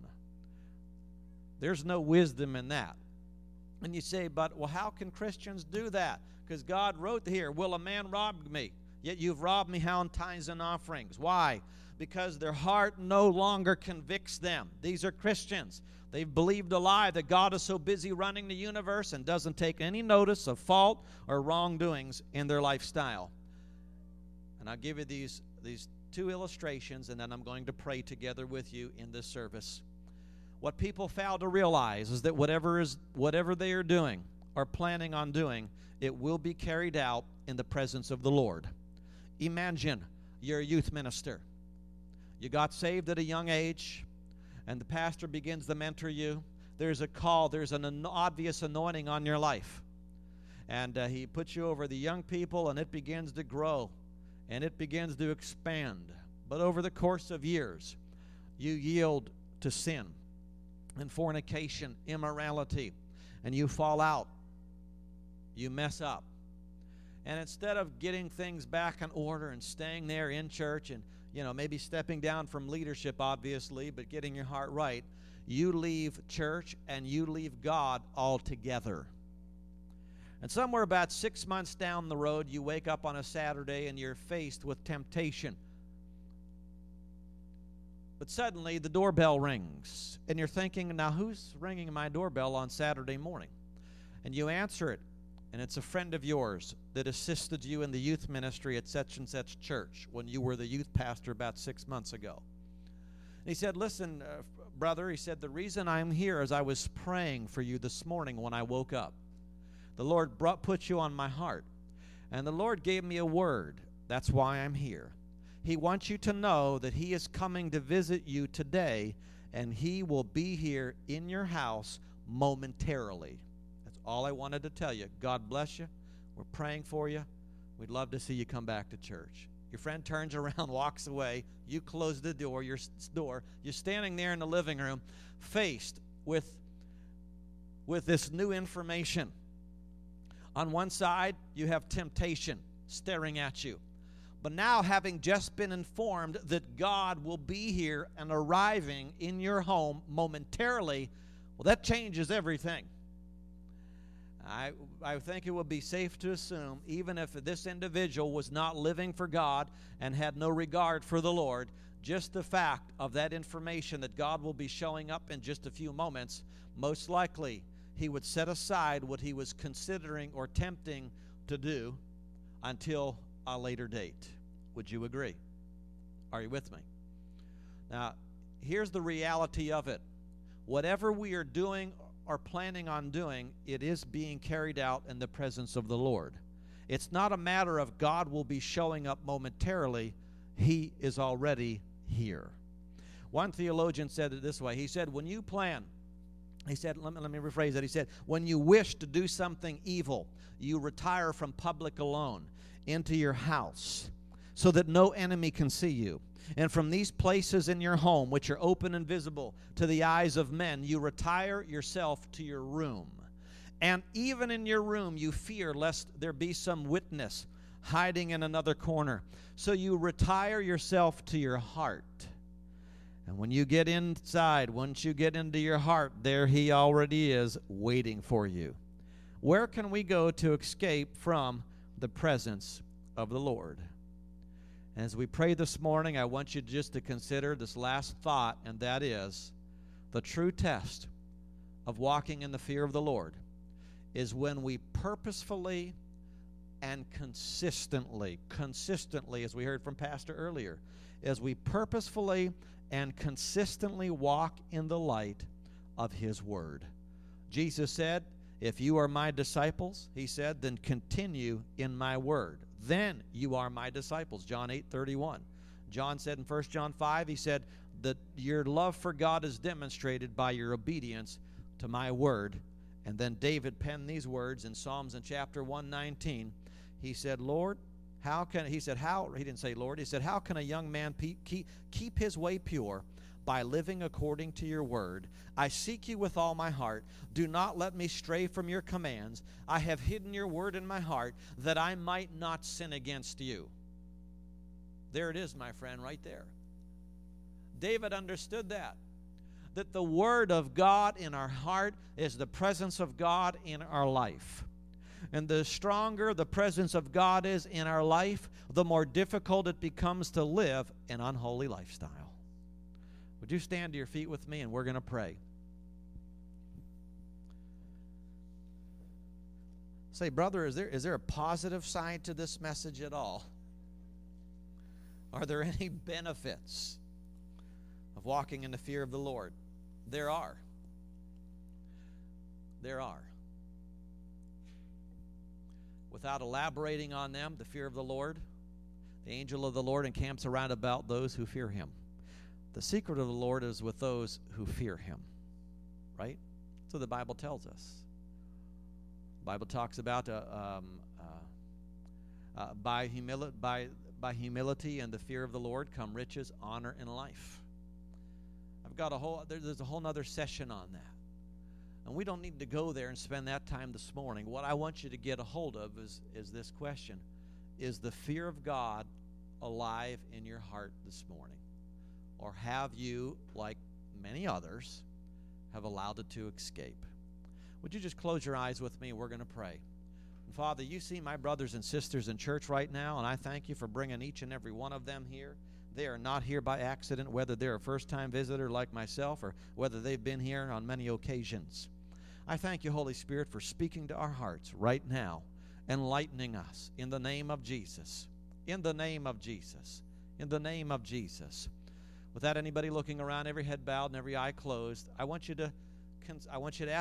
There's no wisdom in that. And you say, but, well, how can Christians do that? Because God wrote here, will a man rob me? Yet you've robbed me how in tithes and offerings. Why? Because their heart no longer convicts them. These are Christians. They've believed a lie that God is so busy running the universe and doesn't take any notice of fault or wrongdoings in their lifestyle. And I'll give you these two illustrations, and then I'm going to pray together with you in this service. What people fail to realize is that whatever they are doing or planning on doing, it will be carried out in the presence of the Lord. Imagine you're a youth minister. You got saved at a young age, and the pastor begins to mentor you. There's a call, there's an obvious anointing on your life. And he puts you over the young people, and it begins to grow, and it begins to expand. But over the course of years, you yield to sin and fornication, immorality, and you fall out. You mess up. And instead of getting things back in order and staying there in church and, maybe stepping down from leadership, obviously, but getting your heart right, you leave church and you leave God altogether. And somewhere about 6 months down the road, you wake up on a Saturday and you're faced with temptation. But suddenly the doorbell rings, and you're thinking, now who's ringing my doorbell on Saturday morning? And you answer it, and it's a friend of yours that assisted you in the youth ministry at such and such church when you were the youth pastor about 6 months ago. And he said, listen, brother, he said, the reason I'm here is I was praying for you this morning when I woke up. The Lord put you on my heart, and the Lord gave me a word. That's why I'm here. He wants you to know that He is coming to visit you today, and He will be here in your house momentarily. That's all I wanted to tell you. God bless you. We're praying for you. We'd love to see you come back to church. Your friend turns around, walks away. You close the door. You're standing there in the living room, faced with with this new information. On one side, you have temptation staring at you. But now, having just been informed that God will be here and arriving in your home momentarily, well, that changes everything. I think it would be safe to assume, even if this individual was not living for God and had no regard for the Lord, just the fact of that information that God will be showing up in just a few moments, most likely he would set aside what he was considering or attempting to do until a later date. Would you agree? Are you with me? Now, here's the reality of it. Whatever we are doing or planning on doing, it is being carried out in the presence of the Lord. It's not a matter of God will be showing up momentarily. He is already here. One theologian said it this way. He said, when you plan, he said, let me rephrase that. He said, when you wish to do something evil, you retire from public alone into your house so that no enemy can see you. And from these places in your home, which are open and visible to the eyes of men, you retire yourself to your room. And even in your room, you fear lest there be some witness hiding in another corner. So you retire yourself to your heart. And when you get inside, once you get into your heart, there he already is waiting for you. Where can we go to escape from the presence of the Lord? As we pray this morning, I want you just to consider this last thought, and that is the true test of walking in the fear of the Lord is when we purposefully and consistently, as we heard from Pastor earlier, as we purposefully and consistently walk in the light of his word. Jesus said, if you are my disciples, he said, then continue in my word. Then you are my disciples. John 8:31. John said in 1 John 5, he said that your love for God is demonstrated by your obedience to my word. And then David penned these words in Psalms in chapter 119. He said, Lord, how can, he didn't say Lord, he said, how can a young man keep his way pure? By living according to your word. I seek you with all my heart. Do not let me stray from your commands. I have hidden your word in my heart that I might not sin against you. There it is, my friend, right there. David understood that the word of God in our heart is the presence of God in our life. And the stronger the presence of God is in our life, the more difficult it becomes to live an unholy lifestyle. Would you stand to your feet with me, and we're going to pray. Say, brother, is there a positive side to this message at all? Are there any benefits of walking in the fear of the Lord? There are. There are. Without elaborating on them, the fear of the Lord, the angel of the Lord encamps around about those who fear him. The secret of the Lord is with those who fear him, right? So the Bible tells us. The Bible talks about by humility and the fear of the Lord come riches, honor, and life. There's a whole other session on that. And we don't need to go there and spend that time this morning. What I want you to get a hold of is this question. Is the fear of God alive in your heart this morning? Or have you, like many others, have allowed it to escape? Would you just close your eyes with me? We're going to pray. And Father, you see my brothers and sisters in church right now, and I thank you for bringing each and every one of them here. They are not here by accident, whether they're a first-time visitor like myself or whether they've been here on many occasions. I thank you, Holy Spirit, for speaking to our hearts right now, enlightening us in the name of Jesus. In the name of Jesus. In the name of Jesus. Without anybody looking around, every head bowed and every eye closed, I want you to ask